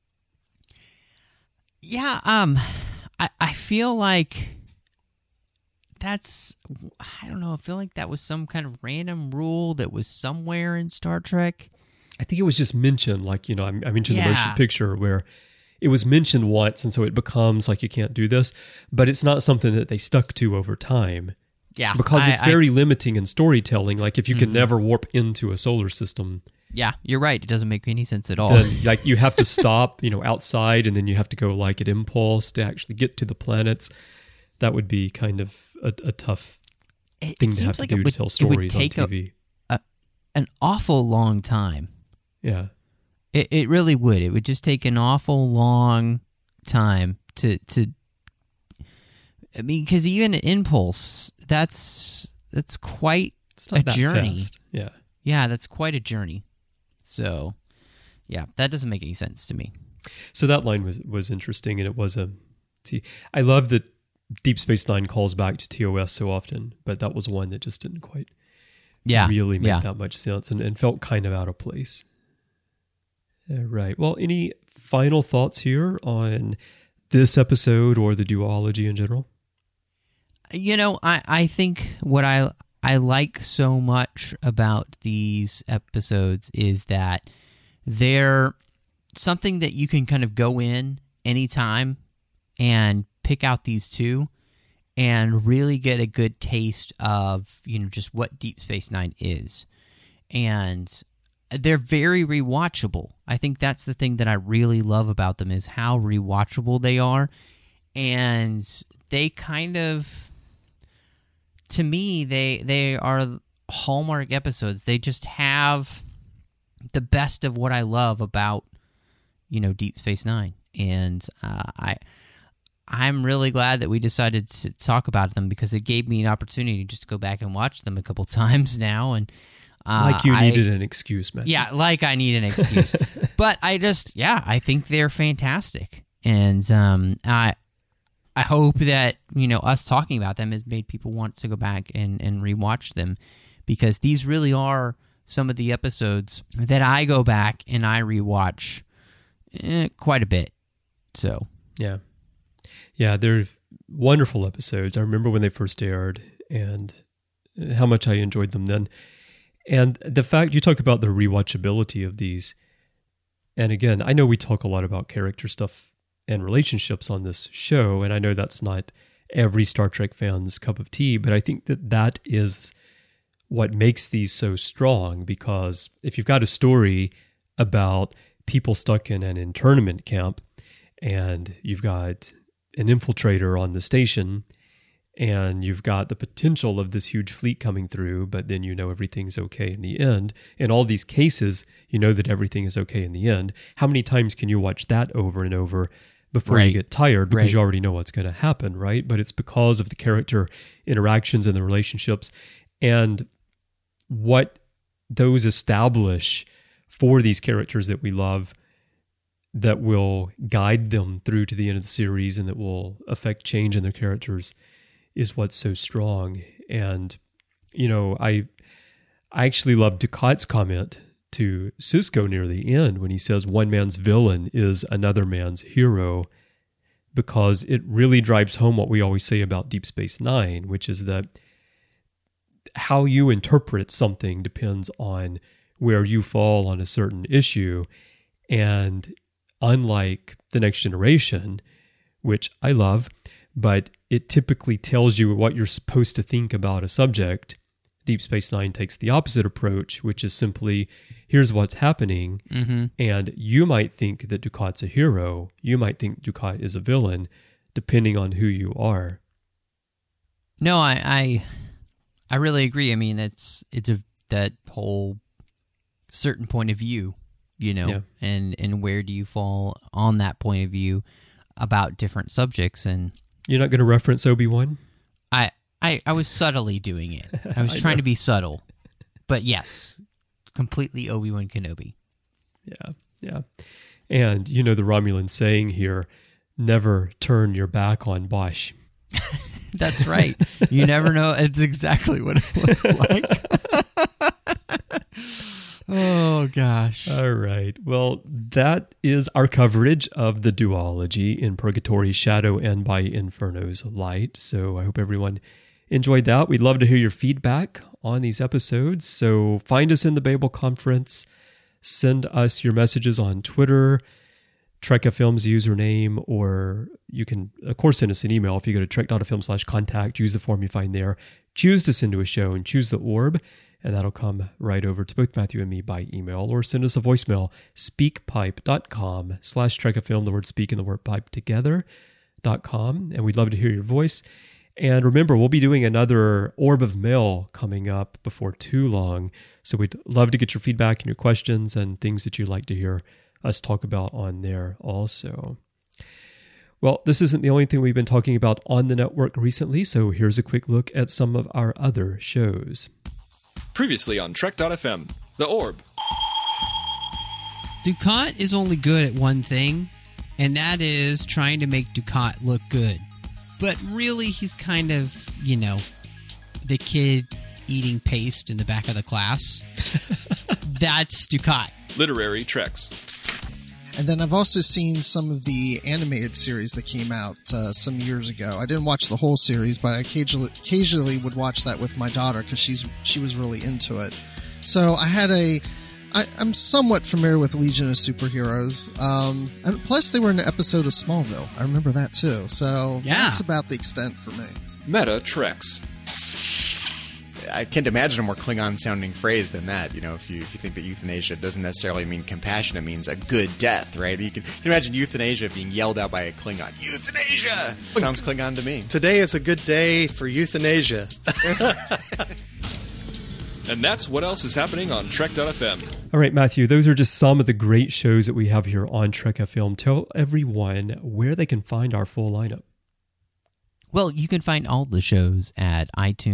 Yeah, I feel like that's, I don't know, I feel like that was some kind of random rule that was somewhere in Star Trek. I think it was just mentioned, like, I mentioned the motion picture where it was mentioned once, and so it becomes like you can't do this, but it's not something that they stuck to over time. Yeah. Because it's very limiting in storytelling. Like, if you can never warp into a solar system. Yeah, you're right. It doesn't make any sense at all. Then, like, you have to stop, outside, and then you have to go, like, at impulse to actually get to the planets. That would be kind of a tough thing to have to do to tell stories on TV. An awful long time. Yeah. It really would. It would just take an awful long time to because even Impulse, that's quite a journey. Fast. Yeah. Yeah, that's quite a journey. So, yeah, that doesn't make any sense to me. So that line was interesting, and it was See, I love that Deep Space Nine calls back to TOS so often, but that was one that just didn't quite really make that much sense and felt kind of out of place. Right. Well, any final thoughts here on this episode or the duology in general? I think what I like so much about these episodes is that they're something that you can kind of go in anytime and pick out these two and really get a good taste of, just what Deep Space Nine is. And they're very rewatchable. I think that's the thing that I really love about them is how rewatchable they are. And they kind of, to me, they are hallmark episodes. They just have the best of what I love about, Deep Space Nine. And I'm really glad that we decided to talk about them because it gave me an opportunity just to go back and watch them a couple times now. And like you needed an excuse, man. Yeah, like I need an excuse. But I think they're fantastic. And I hope that, us talking about them has made people want to go back and rewatch them because these really are some of the episodes that I go back and I rewatch quite a bit. So, yeah, they're wonderful episodes. I remember when they first aired and how much I enjoyed them then. And the fact you talk about the rewatchability of these, and again, I know we talk a lot about character stuff and relationships on this show, and I know that's not every Star Trek fan's cup of tea, but I think that is what makes these so strong, because if you've got a story about people stuck in an internment camp, and you've got an infiltrator on the station, and you've got the potential of this huge fleet coming through, but then everything's okay in the end. In all these cases, that everything is okay in the end. How many times can you watch that over and over before you get tired because you already know what's going to happen, right? But it's because of the character interactions and the relationships and what those establish for these characters that we love that will guide them through to the end of the series and that will affect change in their characters is what's so strong. And, I actually love Ducat's comment to Sisko near the end when he says one man's villain is another man's hero, because it really drives home what we always say about Deep Space Nine, which is that how you interpret something depends on where you fall on a certain issue. And unlike The Next Generation, which I love, but it typically tells you what you're supposed to think about a subject, Deep Space Nine takes the opposite approach, which is simply, here's what's happening, and you might think that Ducat's a hero, you might think Ducat is a villain, depending on who you are. No, I really agree. I mean, it's that whole certain point of view, and where do you fall on that point of view about different subjects. And you're not going to reference Obi-Wan? I was subtly doing it. I was trying to be subtle. But yes, completely Obi-Wan Kenobi. Yeah. And the Romulan saying here, never turn your back on Bosch. That's right. You never know. It's exactly what it looks like. Oh, gosh. All right. Well, that is our coverage of the duology In Purgatory's Shadow and By Inferno's Light. So I hope everyone enjoyed that. We'd love to hear your feedback on these episodes. So find us in the Babel Conference. Send us your messages on Twitter, TrekFM's username, or you can, of course, send us an email. If you go to trek.fm/contact, use the form you find there. Choose to send to a show and choose the orb, and that'll come right over to both Matthew and me by email, or send us a voicemail, speakpipe.com/TrekFM, the word speak and the word pipe together.com, and we'd love to hear your voice. And remember, we'll be doing another Orb of Mail coming up before too long, so we'd love to get your feedback and your questions and things that you'd like to hear us talk about on there also. Well, this isn't the only thing we've been talking about on the network recently, so here's a quick look at some of our other shows. Previously on Trek.fm, The Orb. Ducat is only good at one thing, and that is trying to make Dukat look good. But really, he's kind of, the kid eating paste in the back of the class. That's Dukat. Literary Treks. And then I've also seen some of the animated series that came out some years ago. I didn't watch the whole series, but I occasionally would watch that with my daughter because she was really into it. So I'm somewhat familiar with Legion of Superheroes. And plus, they were in an episode of Smallville. I remember that too. So that's about the extent for me. Meta Treks. I can't imagine a more Klingon-sounding phrase than that. If you think that euthanasia doesn't necessarily mean compassion, it means a good death, right? You can imagine euthanasia being yelled out by a Klingon. Euthanasia! Sounds Klingon to me. Today is a good day for euthanasia. And that's what else is happening on Trek.fm. All right, Matthew, those are just some of the great shows that we have here on Trek FM. Tell everyone where they can find our full lineup. Well, you can find all the shows at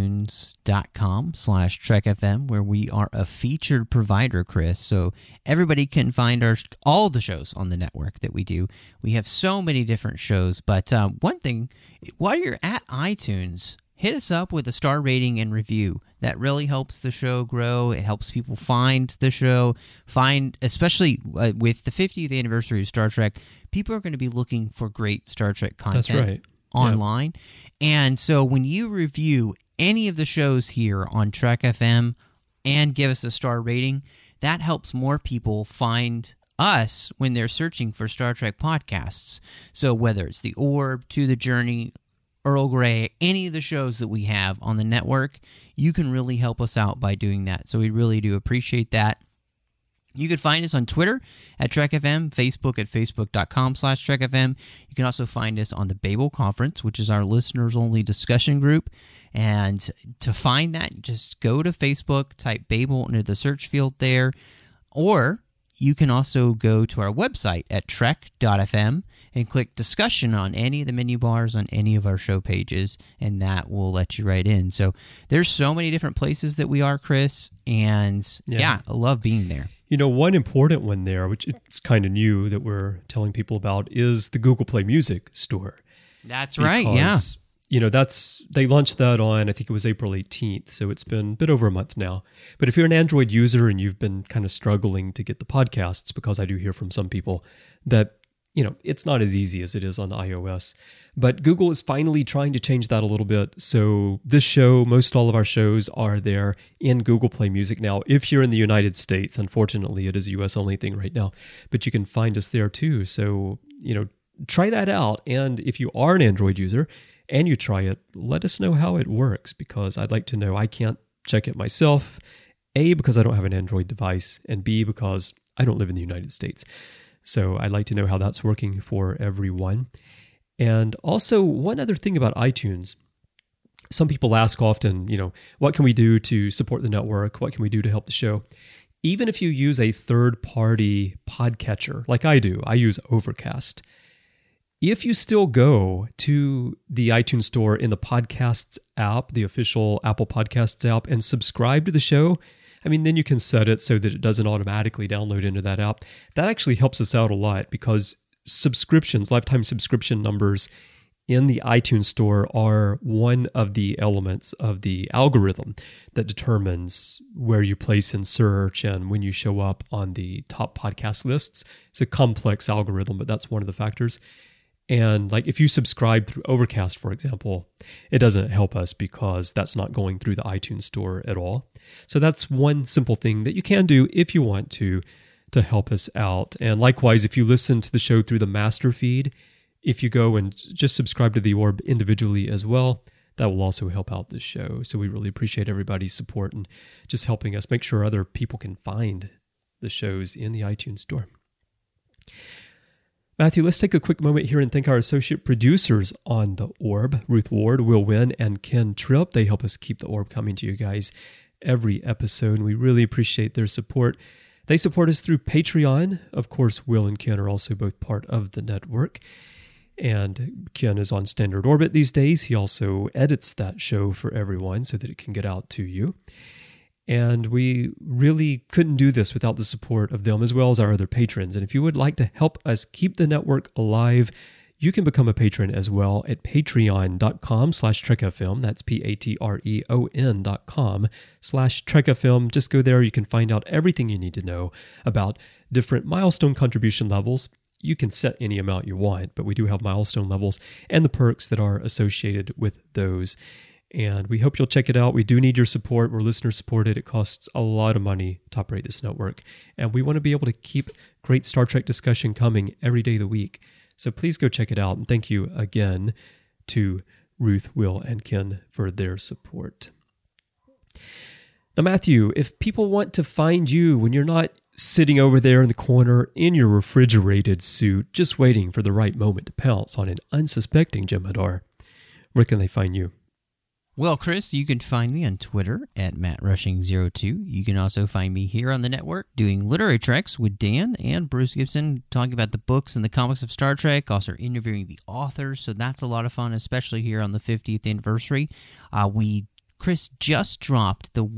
itunes.com/TrekFM, where we are a featured provider, Chris. So everybody can find all the shows on the network that we do. We have so many different shows. But one thing, while you're at iTunes, hit us up with a star rating and review. That really helps the show grow. It helps people find the show. Especially with the 50th anniversary of Star Trek, people are going to be looking for great Star Trek content. That's right. Online. Yep. And so when you review any of the shows here on Trek FM and give us a star rating, that helps more people find us when they're searching for Star Trek podcasts. So whether it's The Orb, To the Journey, Earl Grey, any of the shows that we have on the network, you can really help us out by doing that. So we really do appreciate that. You can find us on Twitter at TrekFM, Facebook at facebook.com/TrekFM. You can also find us on the Babel Conference, which is our listeners-only discussion group. And to find that, just go to Facebook, type Babel into the search field there. Or you can also go to our website at trek.fm and click discussion on any of the menu bars on any of our show pages, and that will let you right in. So there's so many different places that we are, Chris, and I love being there. One important one there, which is kind of new that we're telling people about, is the Google Play Music store. That's right, yeah. They launched that on, I think it was April 18th, so it's been a bit over a month now. But if you're an Android user and you've been kind of struggling to get the podcasts, because I do hear from some people that, it's not as easy as it is on iOS. But Google is finally trying to change that a little bit. So this show, most all of our shows are there in Google Play Music now. If you're in the United States, unfortunately, it is a US only thing right now, but you can find us there too. So, try that out. And if you are an Android user and you try it, let us know how it works, because I'd like to know. I can't check it myself, A, because I don't have an Android device, and B, because I don't live in the United States. So I'd like to know how that's working for everyone. And also, one other thing about iTunes. Some people ask often, what can we do to support the network? What can we do to help the show? Even if you use a third-party podcatcher, like I do, I use Overcast. If you still go to the iTunes store in the Podcasts app, the official Apple Podcasts app, and subscribe to the show, then you can set it so that it doesn't automatically download into that app. That actually helps us out a lot, because lifetime subscription numbers in the iTunes store are one of the elements of the algorithm that determines where you place in search and when you show up on the top podcast lists. It's a complex algorithm, but that's one of the factors. And if you subscribe through Overcast, for example, it doesn't help us because that's not going through the iTunes store at all. So that's one simple thing that you can do if you want to help us out. And likewise, if you listen to the show through the master feed, if you go and just subscribe to the Orb individually as well, that will also help out the show. So we really appreciate everybody's support and just helping us make sure other people can find the shows in the iTunes store. Matthew, let's take a quick moment here and thank our associate producers on The Orb, Ruth Ward, Will Wynn, and Ken Tripp. They help us keep The Orb coming to you guys every episode, and we really appreciate their support. They support us through Patreon. Of course, Will and Ken are also both part of the network, and Ken is on Standard Orbit these days. He also edits that show for everyone so that it can get out to you. And we really couldn't do this without the support of them as well as our other patrons. And if you would like to help us keep the network alive, you can become a patron as well at patreon.com/trekfm. That's patreon.com/trekfm. Just go there. You can find out everything you need to know about different milestone contribution levels. You can set any amount you want, but we do have milestone levels and the perks that are associated with those. And we hope you'll check it out. We do need your support. We're listener supported. It costs a lot of money to operate this network. And we want to be able to keep great Star Trek discussion coming every day of the week. So please go check it out. And thank you again to Ruth, Will, and Ken for their support. Now, Matthew, if people want to find you when you're not sitting over there in the corner in your refrigerated suit, just waiting for the right moment to pounce on an unsuspecting Jem'Hadar, where can they find you? Well, Chris, you can find me on Twitter at MattRushing02. You can also find me here on the network doing Literary Treks with Dan and Bruce Gibson, talking about the books and the comics of Star Trek, also interviewing the authors. So that's a lot of fun, especially here on the 50th anniversary. Chris just dropped the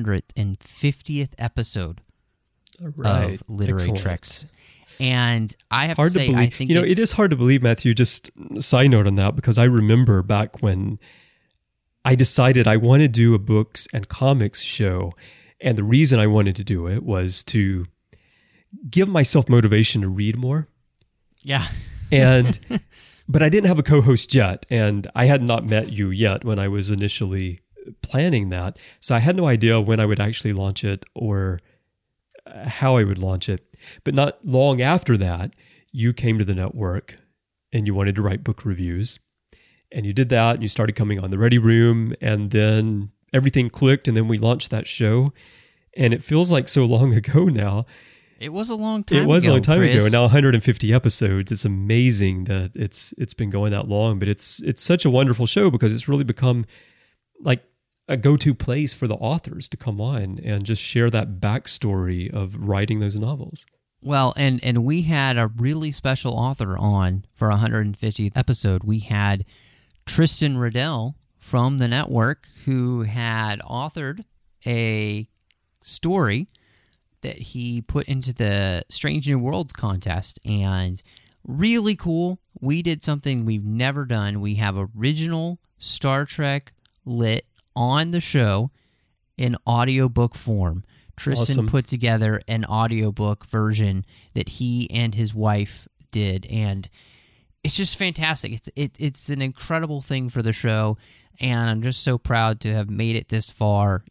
150th episode of Literary Treks. And I have to say, I think it is hard to believe, Matthew, just a side note on that, because I remember back when I decided I wanted to do a books and comics show. And the reason I wanted to do it was to give myself motivation to read more. Yeah. But I didn't have a co-host yet. And I had not met you yet when I was initially planning that. So I had no idea when I would actually launch it or how I would launch it. But not long after that, you came to the network and you wanted to write book reviews. And you did that, and you started coming on the Ready Room, and then everything clicked, and then we launched that show. And it feels like so long ago now. It was a long time ago, It was a long time Chris. ago, and now 150 episodes. It's amazing that it's been going that long, but it's such a wonderful show because it's really become like a go-to place for the authors to come on and just share that backstory of writing those novels. Well, and we had a really special author on for our 150th episode. We had Tristan Riddell from the network, who had authored a story that he put into the Strange New Worlds contest, and really cool. We did something we've never done. We have original Star Trek lit on the show in audiobook form. Tristan put together an audiobook version that he and his wife did, and it's just fantastic. It's an incredible thing for the show, and I'm just so proud to have made it this far.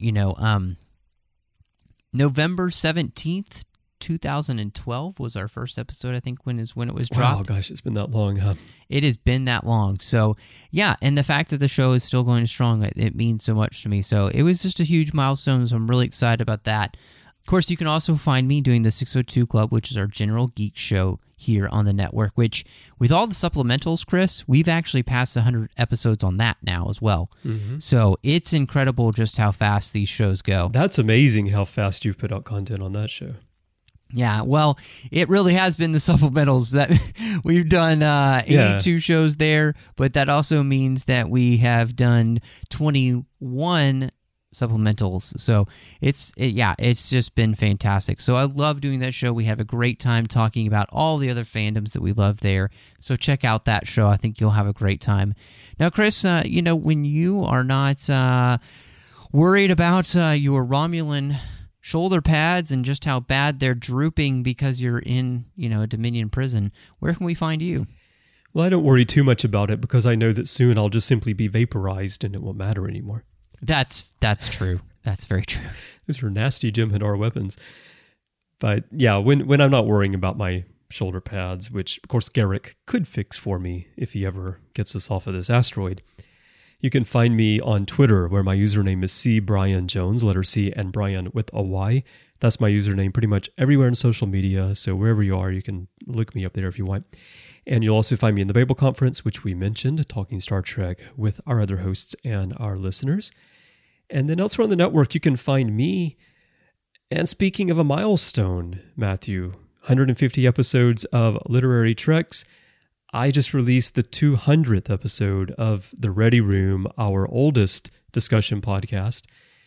November 17th, 2012 was our first episode, I think, when it was dropped. Oh gosh, it's been that long, huh? It has been that long. So, yeah, and the fact that the show is still going strong, it means so much to me. So it was just a huge milestone, so I'm really excited about that. Of course, you can also find me doing the 602 Club, which is our general geek show here on the network, which, with all the supplementals, Chris, we've actually passed 100 episodes on that now as well. Mm-hmm. So it's incredible just how fast these shows go. That's amazing how fast you've put out content on that show. Yeah, well, it really has been the supplementals that we've done 82 shows there, but that also means that we have done 21 supplementals. So it's just been fantastic. So I love doing that show. We have a great time talking about all the other fandoms that we love there. So check out that show. I think you'll have a great time. Now, Chris, when you are not worried about your Romulan shoulder pads and just how bad they're drooping because you're in, a Dominion prison, where can we find you? Well, I don't worry too much about it because I know that soon I'll just simply be vaporized and it won't matter anymore. That's true. That's very true. Those are nasty Jem'Hadar weapons. But yeah, when I'm not worrying about my shoulder pads, which of course Garrick could fix for me if he ever gets us off of this asteroid, you can find me on Twitter, where my username is CBrianJones, letter C and Brian with a Y. That's my username pretty much everywhere in social media. So wherever you are, you can look me up there if you want. And you'll also find me in the Babel Conference, which we mentioned, talking Star Trek with our other hosts and our listeners. And then elsewhere on the network, you can find me. And speaking of a milestone, Matthew, 150 episodes of Literary Treks, I just released the 200th episode of The Ready Room, our oldest discussion podcast.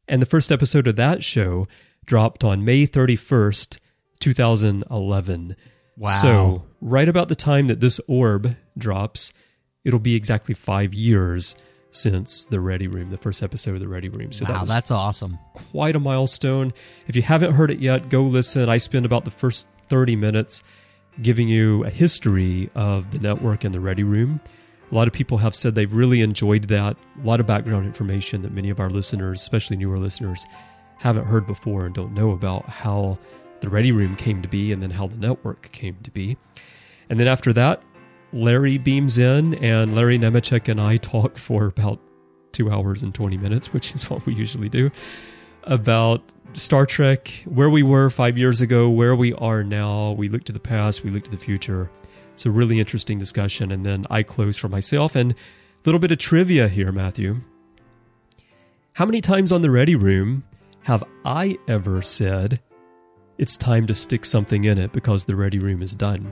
And the first episode of that show dropped on May 31st, 2011. Wow. So right about the time that this orb drops, it'll be exactly 5 years since the Ready Room, the first episode of the Ready Room. So Wow, that's awesome. quite a milestone. If you haven't heard it yet, go listen. I spent about the first 30 minutes giving you a history of the network and the Ready Room. A lot of people have said they've really enjoyed that. A lot of background information that many of our listeners, especially newer listeners, haven't heard before and don't know about how the Ready Room came to be and then how the network came to be. And then after that, Larry beams in, and Larry Nemechek and I talk for about 2 hours and 20 minutes, which is what we usually do, about Star Trek, where we were 5 years ago, where we are now. We look to the past, we look to the future. It's a really interesting discussion. And then I close for myself. And a little bit of trivia here, Matthew. How many times on the Ready Room have I ever said, it's time to stick something in it because the Ready Room is done?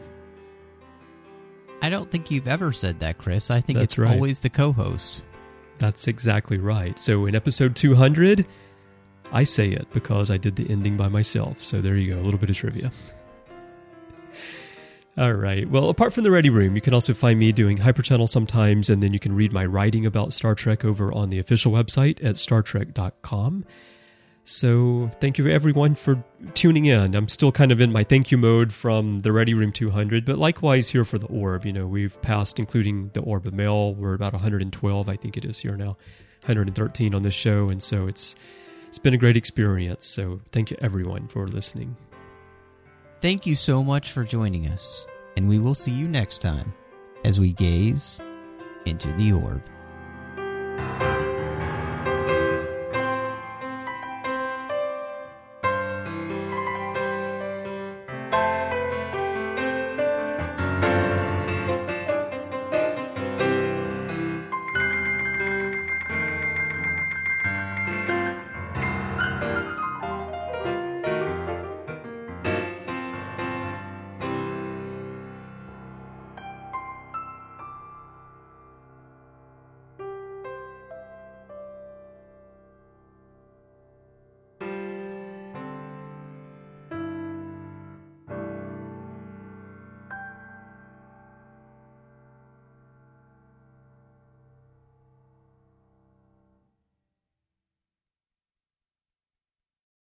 I don't think you've ever said that, Chris. I think That's it's right. always the co-host. That's exactly right. So in episode 200, I say it because I did the ending by myself. So there you go, a little bit of trivia. All right. Well, apart from the Ready Room, you can also find me doing Hyperchannel sometimes, and then you can read my writing about Star Trek over on the official website at StarTrek.com. So thank you everyone for tuning in. I'm still kind of in my thank you mode from the Ready Room 200, but likewise here for the Orb. You know, we've passed, including the Orb of Mail, we're about 112, I think it is here now, 113 on this show, and so it's been a great experience. So thank you everyone for listening. Thank you so much for joining us, and we will see you next time as we gaze into the orb.